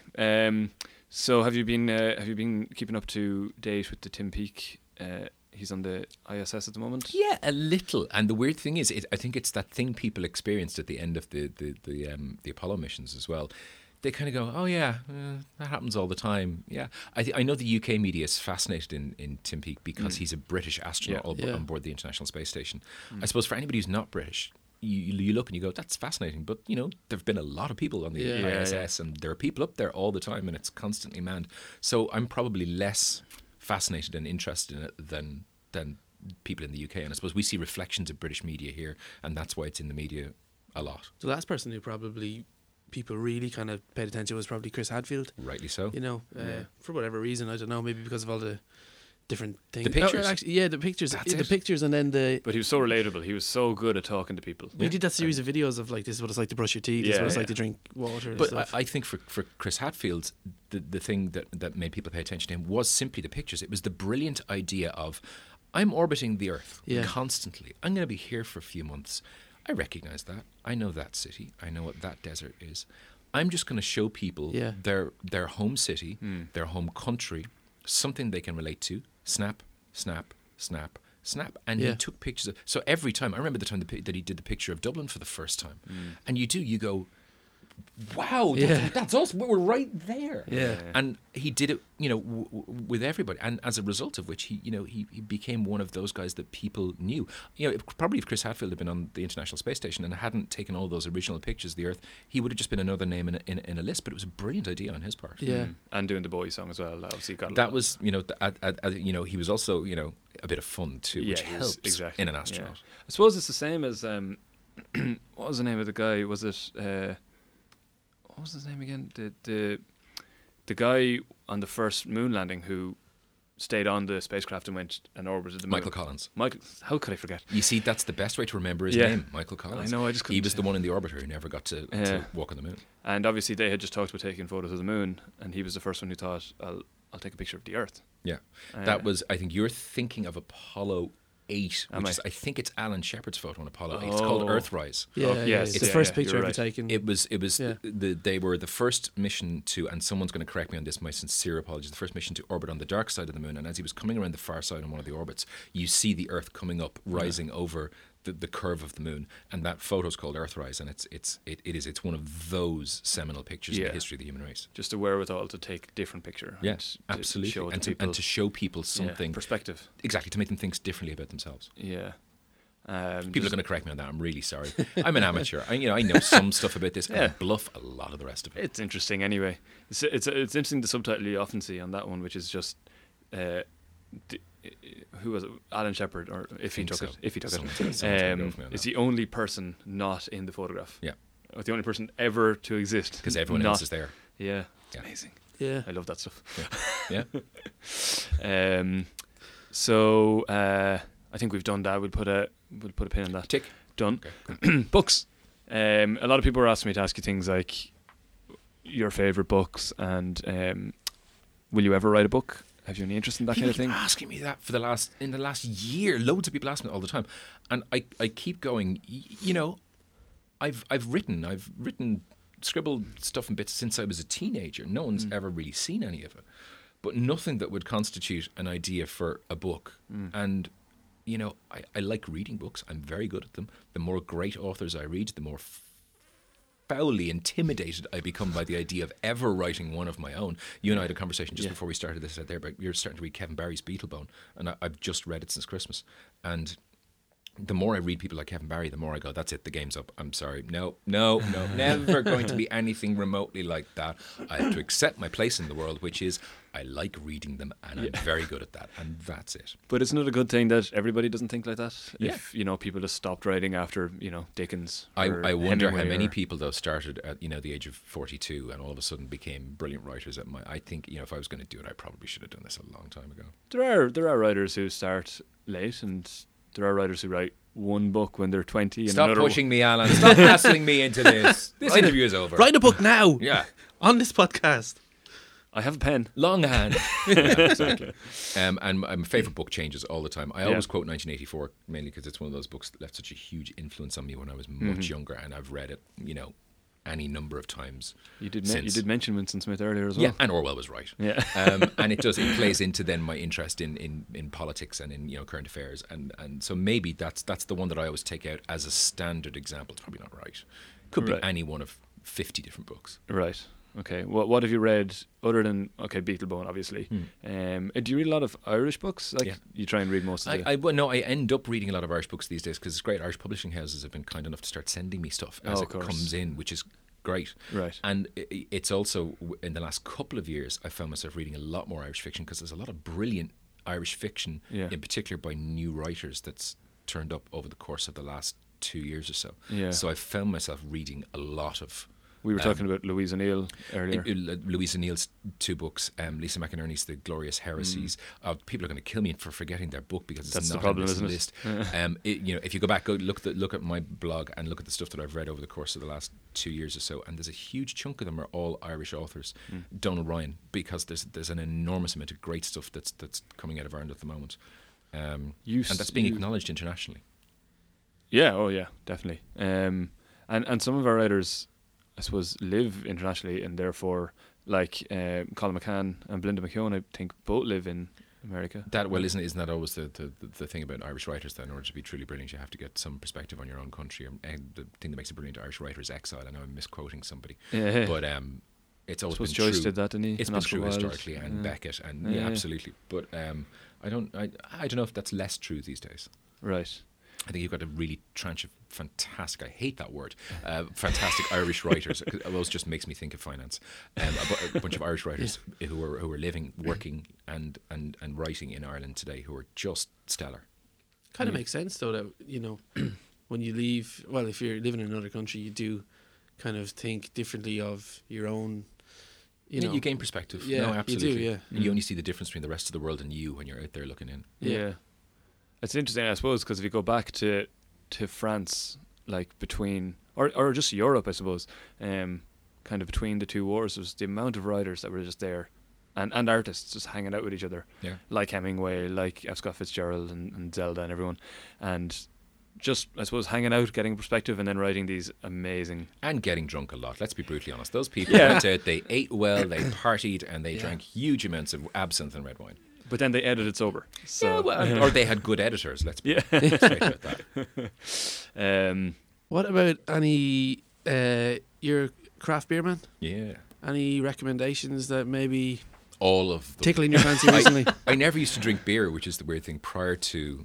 So have you been keeping up to date with the Tim Peake? He's on the ISS at the moment. Yeah, a little. And the weird thing is, I think it's that thing people experienced at the end of the Apollo missions as well. They kind of go, "Oh yeah, that happens all the time." Yeah, I know the UK media is fascinated in Tim Peake because he's a British astronaut on board the International Space Station. I suppose for anybody who's not British, you look and you go, "That's fascinating," but there've been a lot of people on the ISS, and there are people up there all the time, and it's constantly manned. So I'm probably less fascinated and interested in it than people in the UK, and I suppose we see reflections of British media here, and that's why it's in the media a lot. The last person who probably people really kind of paid attention was probably Chris Hadfield. Rightly so. For whatever reason, I don't know, maybe because of all the different things. The pictures? The pictures. The pictures, and then the... But he was so relatable. He was so good at talking to people. We did that series of videos of like, this is what it's like to brush your teeth, this is what it's like to drink water. But and stuff. I think for Chris Hadfield, the thing that made people pay attention to him was simply the pictures. It was the brilliant idea of, I'm orbiting the Earth constantly. I'm going to be here for a few months. I recognize that. I know that city. I know what that desert is. I'm just going to show people their home city, their home country, something they can relate to. Snap, snap, snap, snap. And he took pictures of... So every time... I remember the time that he did the picture of Dublin for the first time. And you go... wow, that's us. We're right there. Yeah. And he did it, with everybody. And as a result of which, he became one of those guys that people knew. Probably if Chris Hadfield had been on the International Space Station and hadn't taken all those original pictures of the Earth, he would have just been another name in a list. But it was a brilliant idea on his part. Yeah. And doing the Bowie song as well. Obviously, got That was, he was also, a bit of fun too, which helps exactly in an astronaut. Yeah. I suppose it's the same as what was the name of the guy? Was it what was his name again? The guy on the first moon landing who stayed on the spacecraft and went and orbited the moon. Michael Collins. How could I forget? You see, that's the best way to remember his name, Michael Collins. I know, I just couldn't. He was the one in the orbiter who never got to walk on the moon. And obviously they had just talked about taking photos of the moon, and he was the first one who thought, I'll take a picture of the Earth. Yeah. That was, I think you're thinking of Apollo 8, which is, I think it's Alan Shepard's photo on Apollo 8. It's called Earthrise. Yeah, yes. It's the first picture ever taken. It was they were the first mission to, and someone's going to correct me on this, my sincere apologies, the first mission to orbit on the dark side of the moon. And as he was coming around the far side on one of the orbits, you see the Earth coming up, rising over the curve of the moon, and that photo's called Earthrise, and it's one of those seminal pictures in the history of the human race. Just a wherewithal to take a different picture. Yes, absolutely, and to show people something perspective. Exactly, to make them think differently about themselves. Yeah. People are going to correct me on that. I'm really sorry. I'm an amateur. I know some stuff about this, and I bluff a lot of the rest of it. It's interesting anyway. It's interesting the subtitle you often see on that one, which is just who was it? Alan Shepard, or if he took it. Is the only person not in the photograph. Yeah, or the only person ever to exist because everyone else is there. Yeah, it's amazing. Yeah, I love that stuff. Yeah. So I think we've done that. We'll put a pin in that. Tick. Done. Okay. Books. A lot of people are asking me to ask you things like your favorite books and will you ever write a book? Have you any interest in that kind of thing? People keep asking me that in the last year. Loads of people ask me all the time, and I keep going. I've written, scribbled stuff and bits since I was a teenager. No one's ever really seen any of it, but nothing that would constitute an idea for a book. And I like reading books. I'm very good at them. The more great authors I read, the more foully intimidated I become by the idea of ever writing one of my own. You and I had a conversation just before we started this out there, but you're starting to read Kevin Barry's Beetlebone, and I've just read it since Christmas. And the more I read people like Kevin Barry, the more I go, that's it, the game's up. I'm sorry. No, never going to be anything remotely like that. I have to accept my place in the world, which is I like reading them, and I'm very good at that, and that's it. But isn't it a good thing that everybody doesn't think like that? Yeah. If, people just stopped writing after, Dickens. I wonder how many people, though, started at, the age of 42 and all of a sudden became brilliant writers. I think, if I was going to do it, I probably should have done this a long time ago. There are writers who start late, and there are writers who write one book when they're 20. And Stop pushing me, Alan. Stop hassling me into this. This interview is over. Write a book now. Yeah. On this podcast. I have a pen. Longhand. Yeah, exactly. And my favourite book changes all the time. I always quote 1984, mainly because it's one of those books that left such a huge influence on me when I was much younger, and I've read it, any number of times. You did mention Winston Smith earlier as well. Yeah, and Orwell was right. Yeah. And it plays into then my interest in politics and in current affairs, and so maybe that's the one that I always take out as a standard example. It's probably not right. Could be any one of 50 different books. Right. Okay. What have you read other than Beetlebone, obviously? Do you read a lot of Irish books? You try and read most of them. I end up reading a lot of Irish books these days because it's great. Irish publishing houses have been kind enough to start sending me stuff as it comes in, which is great. Right. And it's also, in the last couple of years, I found myself reading a lot more Irish fiction because there's a lot of brilliant Irish fiction, in particular by new writers, that's turned up over the course of the last 2 years or so. Yeah. So I found myself reading a lot of... We were talking about Louise O'Neill earlier. Louise O'Neill's 2 books, Lisa McInerney's The Glorious Heresies. People are going to kill me for forgetting their book because it's not on this list. If you go back, look at my blog and look at the stuff that I've read over the course of the last 2 years or so, and there's a huge chunk of them are all Irish authors. Donal Ryan, because there's an enormous amount of great stuff that's coming out of Ireland at the moment, and that's being acknowledged internationally. Yeah. Oh yeah, definitely. And some of our writers, I suppose, live internationally, and therefore, like Colin McCann and Belinda McKeown, I think both live in America. Isn't that always the thing about Irish writers? That in order to be truly brilliant, you have to get some perspective on your own country. And the thing that makes a brilliant Irish writer is exile. I know I'm misquoting somebody, Yeah. but it's always been Joyce true. did that, didn't he? It's And been Oscar true Wilde. historically, and Beckett, and Yeah. absolutely. But I don't know if that's less true these days. Right. I think you've got a really tranche of fantastic, I hate that word, fantastic Irish writers. It always just makes me think of finance. A bunch of Irish writers who are living, working and writing in Ireland today who are just stellar. Kind of makes sense though that, you know, when you leave, well, if you're living in another country, you do kind of think differently of your own, you know. You gain perspective. Yeah, no, absolutely. you do, yeah. And you only see the difference between the rest of the world and you when you're out there looking in. Yeah. It's interesting, I suppose, because if you go back to France, like between, or just Europe, I suppose, kind of between the two wars, was the amount of writers that were just there, and artists just hanging out with each other, Yeah. like Hemingway, like F. Scott Fitzgerald and Zelda and everyone, and just, I suppose, hanging out, getting perspective, and then writing these amazing. And getting drunk a lot. Let's be brutally honest. Those people Yeah. went out, they ate well, they partied, and they drank huge amounts of absinthe and red wine. But then they edited sober. So, Yeah, well, or they had good editors. Let's be straight about that. What about any, your craft beer man? Yeah. Any recommendations that maybe All of them. tickling your fancy recently? I never used to drink beer, which is the weird thing. Prior to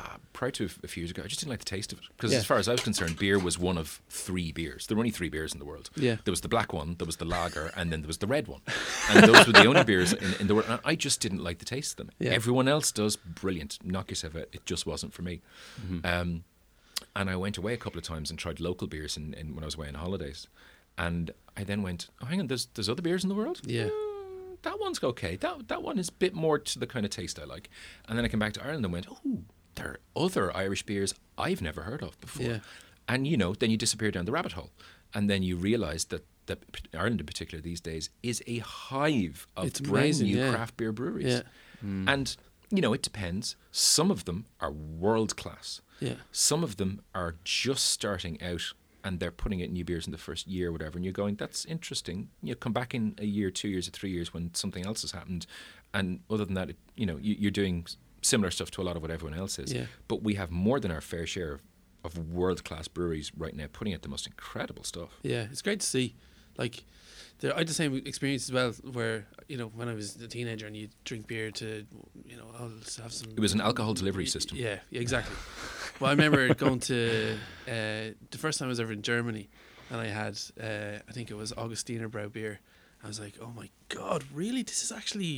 a few years ago, I just didn't like the taste of it. Because Yeah. as far as I was concerned, beer was one of 3 beers. There were only 3 beers in the world. Yeah. There was the black one, there was the lager, and then there was the red one. And those were the only beers in the world. And I just didn't like the taste of them. Yeah. Everyone else does. Brilliant. Knock yourself out. It just wasn't for me. And I went away a couple of times and tried local beers in when I was away on holidays. And I then went, oh, hang on, there's other beers in the world? Yeah. That one's okay. That one is a bit more to the kind of taste I like. And then I came back to Ireland and went, oh, there are other Irish beers I've never heard of before. Yeah. And, then you disappear down the rabbit hole. And then you realise that Ireland in particular these days is a hive of It's brand amazing, new yeah. craft beer breweries. Yeah. And, it depends. Some of them are world class. Yeah. Some of them are just starting out and they're putting out new beers in the first year or whatever, and you're going, that's interesting. You come back in a year, 2 years, or 3 years when something else has happened, and other than that, you're doing similar stuff to a lot of what everyone else is. Yeah. But we have more than our fair share of world-class breweries right now putting out the most incredible stuff. Yeah, it's great to see. Like, I had the same experience as well, where when I was a teenager and you drink beer to, I'll just have some. It was an alcohol delivery system. Yeah, exactly. Well, I remember going to the first time I was ever in Germany, and I had I think it was Augustiner Brau beer. I was like, oh my god, really? This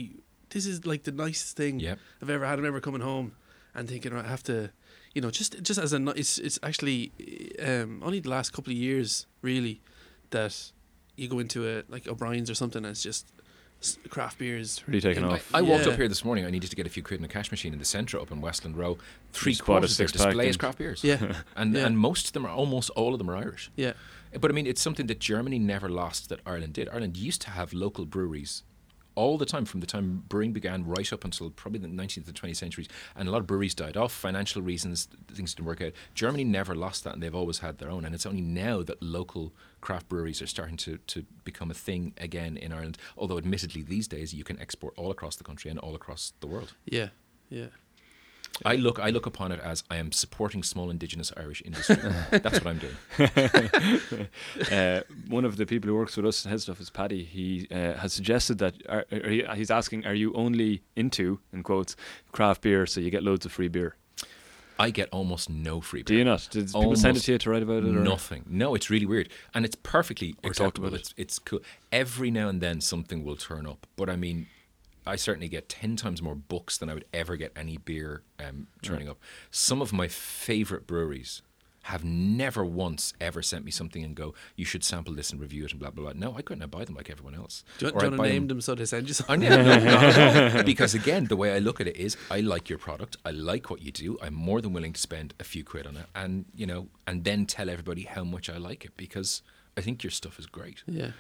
is like the nicest thing Yep. I've ever had. I remember coming home and thinking, I have to, just as a, it's actually only the last couple of years really that you go into like O'Brien's or something and it's just craft beers. Really taken in- off. I walked Yeah. up here this morning. I needed to get a few quid in a cash machine in the centre up in Westland Row. You spot a 3/4 of their six-pack display is and- craft beers. Yeah. And Yeah. and most of them are, almost all of them are Irish. Yeah. But I mean, it's something that Germany never lost that Ireland did. Ireland used to have local breweries all the time, from the time brewing began right up until probably the 19th and 20th centuries. And a lot of breweries died off, financial reasons, things didn't work out. Germany never lost that, and they've always had their own. And it's only now that local craft breweries are starting to become a thing again in Ireland. Although admittedly these days you can export all across the country and all across the world. Yeah. Yeah. I look upon it as I am supporting small indigenous Irish industry. That's what I'm doing. One of the people who works with us in Head Stuff is Paddy. He has suggested that he's asking, are you only into, in quotes, craft beer so you get loads of free beer? I get almost no free Do beer. you not? Did people send it to you to write about it? Or? Nothing. No, it's really weird. And it's perfectly Or acceptable. talked about it. It's cool. Every now and then something will turn up. But I mean, I certainly get 10 times more books than I would ever get any beer turning up. Some of my favourite breweries have never once ever sent me something and go, you should sample this and review it and blah, blah, blah. No, I couldn't buy them like everyone else. Do you Or I'd want to buy name them so they send you something? Oh, yeah, no, not at all. Because again, the way I look at it is, I like your product, I like what you do, I'm more than willing to spend a few quid on it, and and then tell everybody how much I like it because I think your stuff is great. Yeah.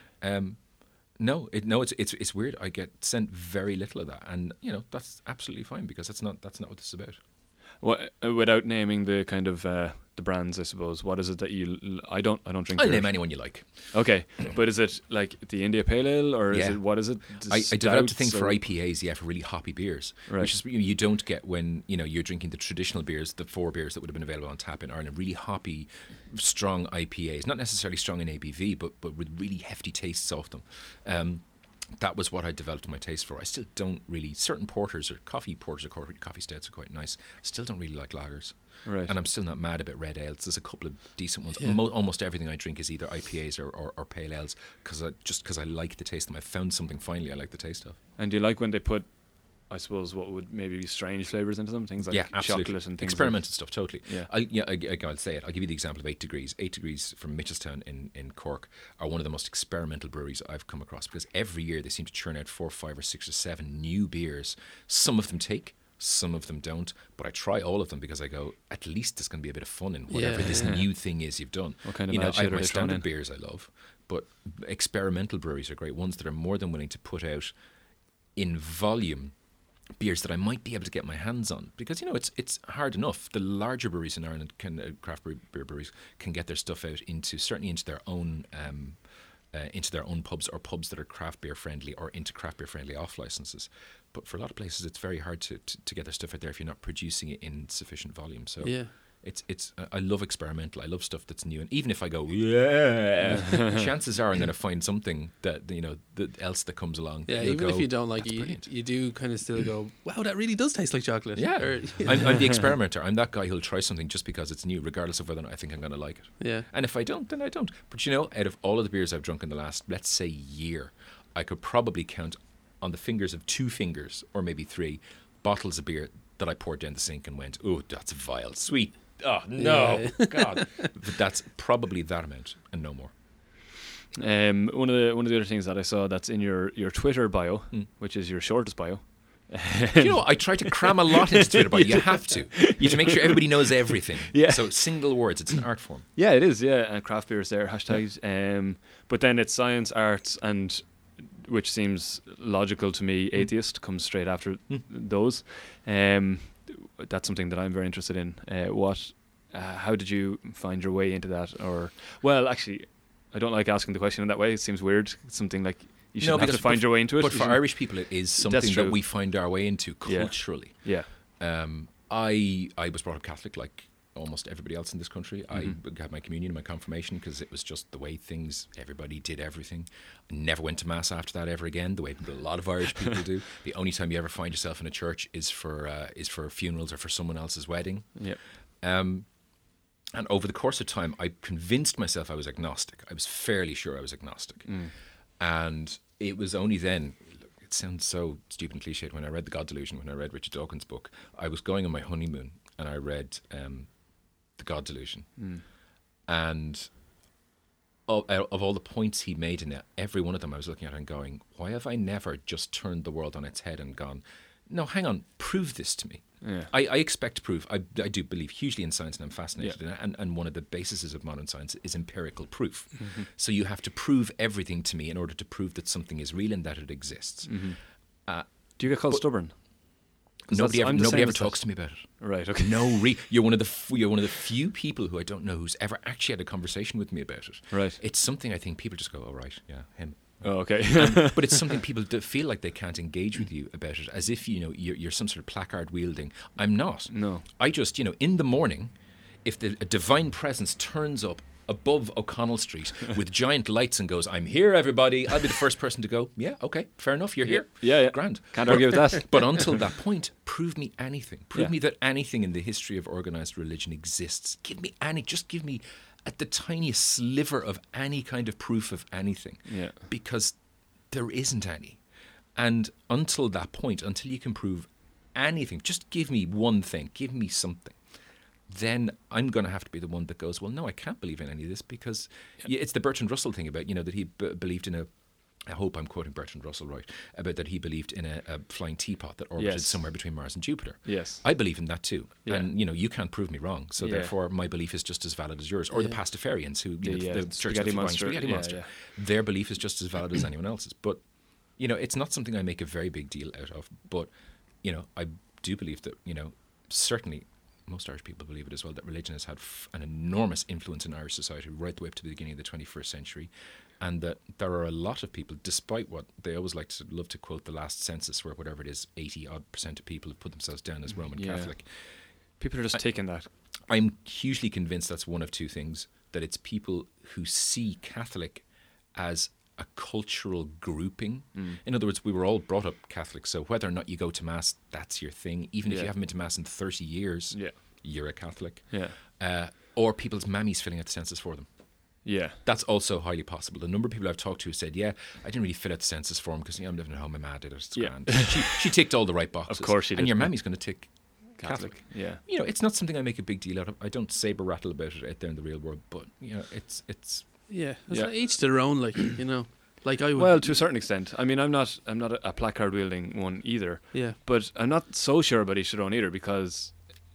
It's weird. I get sent very little of that, and that's absolutely fine because that's not what this is about. Without naming the kind of the the brands, I suppose. What is it that I don't drink I'll beer. name anyone you like. Okay, but is it like the India Pale Ale, or is Yeah. it, what is it? I developed a thing Stouts for or- IPAs, for really hoppy beers, Right. which is you don't get when you're drinking the traditional beers, the 4 beers that would have been available on tap in Ireland. Really hoppy, strong IPAs, not necessarily strong in ABV, but with really hefty tastes off them. That was what I developed my taste for. I still don't really. Certain porters or coffee stouts are quite nice. I still don't really like lagers. Right. And I'm still not mad about red ales. There's a couple of decent ones. Yeah. Almost everything I drink is either IPAs or pale ales because I like the taste of them. I found something finally I like the taste of. And do you like when they put, I suppose, what would maybe be strange flavors into them? Things like Yeah, absolutely. chocolate and things. Experimental stuff, totally. Yeah. I'll say it. I'll give you the example of 8 Degrees. 8 Degrees from Mitchelstown in Cork are one of the most experimental breweries I've come across because every year they seem to churn out 4, 5, or 6 or 7 new beers. Some of them take, some of them don't, but I try all of them because I go, at least there's going to be a bit of fun in whatever Yeah. this new thing is you've done. What kind of I mad have shit are my they thrown standard in? beers I love, but experimental breweries are great ones that are more than willing to put out in volume beers that I might be able to get my hands on because it's hard enough. The larger breweries in Ireland craft beer breweries can get their stuff out certainly into their own pubs or pubs that are craft beer friendly or into craft beer friendly off licenses. But for a lot of places, it's very hard to get their stuff out there if you're not producing it in sufficient volume. So Yeah. it's I love experimental. I love stuff that's new, and even if I go, yeah, chances are I'm going to find something that else that comes along. Yeah, You'll even go, if you don't like "That's it, brilliant." you do kind of still go, wow, that really does taste like chocolate. Yeah, Or- I'm the experimenter. I'm that guy who'll try something just because it's new, regardless of whether or not I think I'm going to like it. yeah. And if I don't, then I don't. But out of all of the beers I've drunk in the last, let's say, year, I could probably count on the fingers of 2 fingers, or maybe 3, bottles of beer that I poured down the sink and went, oh, that's vile, sweet. Oh, no, Yeah. God. But that's probably that amount and no more. One of the other things that I saw that's in your Twitter bio, which is your shortest bio. I try to cram a lot into Twitter, but you have to. You have to make sure everybody knows everything. Yeah. So single words, it's an art form. Yeah, it is. Yeah, and craft beer is there, hashtags. But then it's science, arts, and which seems logical to me. Atheist comes straight after those. That's something that I'm very interested in. How did you find your way into that? Or, well, actually, I don't like asking the question in that way. It seems weird. It's something like you shouldn't have to find your way into it. But You for shouldn't- Irish people, it is something true. that we find our way into Yeah. culturally. yeah, I was brought up Catholic like almost everybody else in this country. I had my communion and my confirmation because it was just the way everybody did everything. I never went to Mass after that ever again, the way a lot of Irish people do. The only time you ever find yourself in a church is for funerals or for someone else's wedding. yeah. And over the course of time, I convinced myself I was agnostic. I was fairly sure I was agnostic. And it was only then, it sounds so stupid and cliched, when I read The God Delusion, when I read Richard Dawkins' book, I was going on my honeymoon and I read The God Delusion. And of all the points he made in it, every one of them I was looking at and going, why have I never just turned the world on its head and gone, no, hang on, prove this to me. Yeah. I expect proof. I do believe hugely in science and I'm fascinated in it. And one of the bases of modern science is empirical proof. So you have to prove everything to me in order to prove that something is real and that it exists. Do you get called stubborn? 'Cause Nobody I'm the ever same as talks that. to me about it. Right. Okay. You're one of the few people who I don't know who's ever actually had a conversation with me about it. Right. It's something I think people just go, oh right, yeah, him. Oh, okay. But it's something people feel like they can't engage with you about it, as if you're some sort of placard wielding. I'm not. No. I just in the morning, if a divine presence turns up above O'Connell Street with giant lights and goes, "I'm here, everybody," I'll be the first person to go, "Yeah, okay, fair enough, you're here." Yeah. Grand. Can't argue with that. But until that point, prove me anything. Prove Yeah. me that anything in the history of organized religion exists. Just give me at the tiniest sliver of any kind of proof of anything. Yeah. Because there isn't any. And until that point, until you can prove anything, just give me one thing, give me something. Then I'm going to have to be the one that goes, well, no, I can't believe in any of this because it's the Bertrand Russell thing about, that he believed in I hope I'm quoting Bertrand Russell right, about that he believed in a flying teapot that orbited Yes. somewhere between Mars and Jupiter. Yes. I believe in that too. Yeah. And, you can't prove me wrong. So Yeah. therefore, my belief is just as valid as yours. Or the Pastafarians who, the church spaghetti that's monster. spaghetti Yeah, monster. yeah. Their belief is just as valid as anyone else's. But, it's not something I make a very big deal out of. But, I do believe that, certainly most Irish people believe it as well, that religion has had an enormous influence in Irish society right the way up to the beginning of the 21st century, and that there are a lot of people, despite what they always love to quote the last census, where whatever it is, 80% of people have put themselves down as Roman Catholic. People are just taking that. I'm hugely convinced that's one of two things, that it's people who see Catholic as a cultural grouping. In other words, we were all brought up Catholic, so whether or not you go to Mass, that's your thing. Even if you haven't been to Mass in 30 years, you're a Catholic. Or people's mammies filling out the census for them. Yeah. That's also highly possible. The number of people I've talked to said, I didn't really fill out the census form because I'm living at home, my ma did it, it's grand. She ticked all the right boxes. Of course she did. And your mammy's going to tick Catholic. Yeah. You know, it's not something I make a big deal out of. I don't saber rattle about it out there in the real world, but, you know, it's like each to their own, like, you know. Like I would, well, to a certain extent. I mean, I'm not a placard wielding one either. Yeah. But I'm not so sure about each their own either, because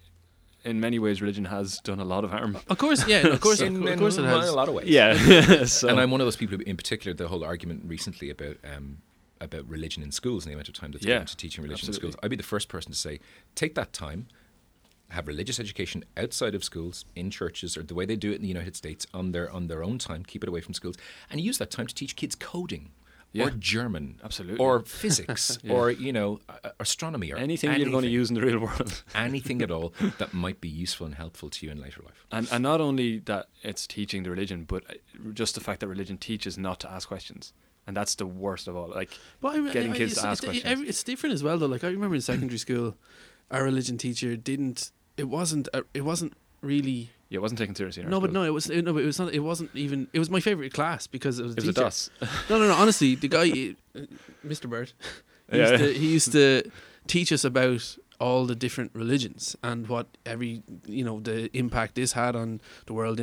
in many ways religion has done a lot of harm. Of course, yeah, of course, in of course it has. a lot of ways. Yeah. So. And I'm one of those people who, in particular, the whole argument recently about religion in schools and the amount of time that's given to teaching religion in schools. I'd be the first person to say, take that time, have religious education outside of schools, in churches, or the way they do it in the United States, on their own time, keep it away from schools, and use that time to teach kids coding, or German, or physics, or, you know, astronomy, or anything you're going to use in the real world. Anything at all that might be useful and helpful to you in later life. And not only that it's teaching the religion, but just the fact that religion teaches not to ask questions. And that's the worst of all. Like, getting kids to ask questions. It's different as well, though. Like, I remember in secondary school, our religion teacher it wasn't really. Yeah, it wasn't taken seriously. No, but it was not. It wasn't even. It was my favorite class because it was. It was a DOS. No. Honestly, the guy, Mr. Bird, he used to teach us about all the different religions and what the impact this had on the world,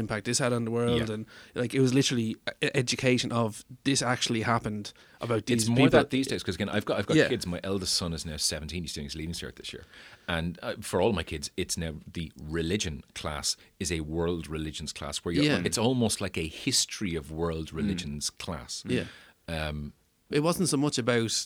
and like it was literally education of this actually happened about these people. It's more that these days, because again, I've got kids. My eldest son is now 17. He's doing his Leaving Cert this year, and for all my kids, it's now the religion class is a world religions class where it's almost like a history of world religions class. Yeah, it wasn't so much about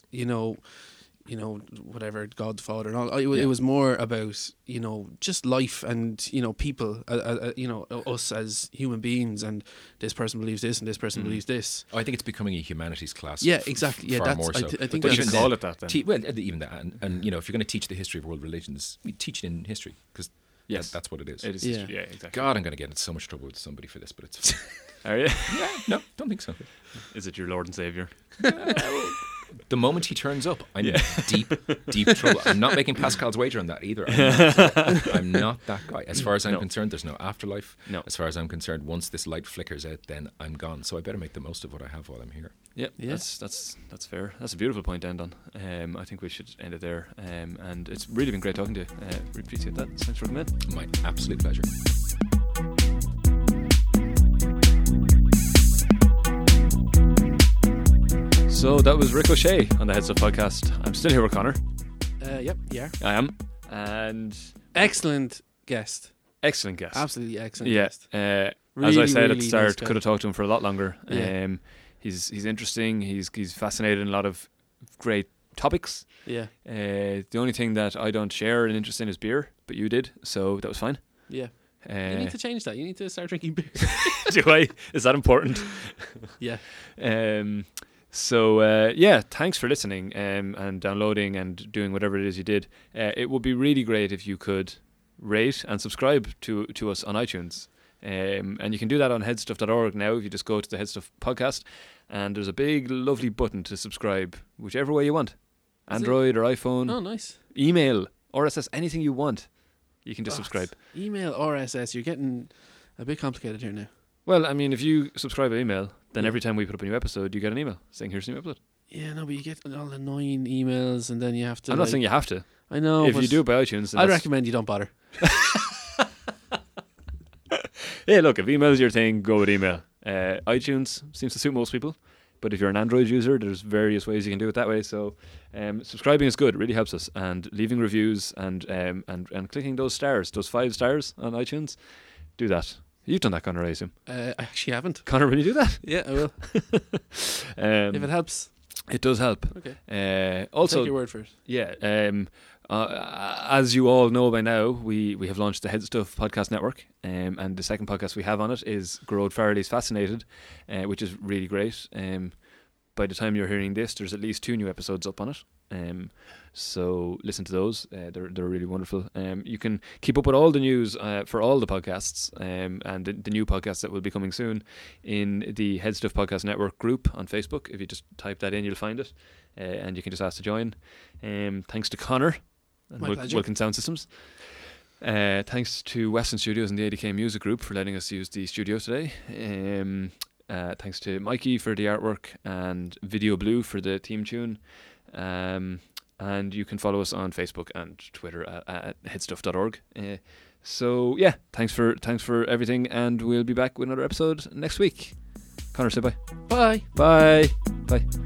whatever, God the Father and all. It was more about, just life and, people, us as human beings, and this person believes this and this person believes this. I think it's becoming a humanities class. Yeah, exactly. Yeah, far more so. I think but you should call it that then. Even that. And if you're going to teach the history of world religions, you teach it in history, because that's what it is. It is history. Yeah, exactly. God, I'm going to get in so much trouble with somebody for this, but it's fine. Are you? Yeah, no, don't think so. Is it your Lord and Saviour? The moment he turns up, I'm in deep trouble. I'm not making Pascal's wager on that either. I'm not that guy. As far as I'm concerned, there's no afterlife. No. As far as I'm concerned, once this light flickers out, then I'm gone. So I better make the most of what I have while I'm here. Yeah. That's fair. That's a beautiful point to end on. I think we should end it there. And it's really been great talking to you. We appreciate that. Thanks for coming in. My absolute pleasure. So that was Ricochet on the Head Stuff podcast. I'm still here with Connor. Yep, yeah. I am. And excellent guest. Excellent guest. Absolutely excellent guest. As Really, I said at really the start, nice could have talked to him for a lot longer. Yeah. He's interesting. He's fascinated in a lot of great topics. Yeah. The only thing that I don't share an interest in is beer, but you did, so that was fine. Yeah. You need to change that. You need to start drinking beer. Do I? Is that important? Yeah. So thanks for listening and downloading and doing whatever it is you did. It would be really great if you could rate and subscribe to us on iTunes. And you can do that on headstuff.org now if you just go to the Headstuff podcast, and there's a big lovely button to subscribe whichever way you want. Android or iPhone. Oh, nice. Email, RSS, anything you want. You can just subscribe. Email, RSS, you're getting a bit complicated here now. Well, I mean, if you subscribe by email, then every time we put up a new episode, you get an email saying, here's a new episode. Yeah, no, but you get all the annoying emails, and then you have to... I'm not saying you have to. I know, if you do it by iTunes... I'd recommend you don't bother. Hey, look, if email is your thing, go with email. iTunes seems to suit most people, but if you're an Android user, there's various ways you can do it that way. So subscribing is good. It really helps us. And leaving reviews and clicking those stars, those 5 stars on iTunes, do that. You've done that, Connor, I assume. I actually haven't. Connor, will you do that? Yeah, I will. If it helps. It does help. Okay. Also, I'll take your word for it. Yeah. As you all know by now, we have launched the Head Stuff Podcast Network, and the second podcast we have on it is Gerard Farrelly's Fascinated, which is really great. By the time you're hearing this, there's at least 2 new episodes up on it. So listen to those. They're really wonderful. You can keep up with all the news for all the podcasts and the new podcasts that will be coming soon in the Head Stuff Podcast Network group on Facebook. If you just type that in, you'll find it, and you can just ask to join. Thanks to Connor and Wilkin Sound Systems. Thanks to Western Studios and the ADK Music Group for letting us use the studio today. Thanks to Mikey for the artwork and Video Blue for the theme tune. And you can follow us on Facebook and Twitter at headstuff.org. So yeah, thanks for everything, and we'll be back with another episode next week. Connor, say bye. Bye. Bye.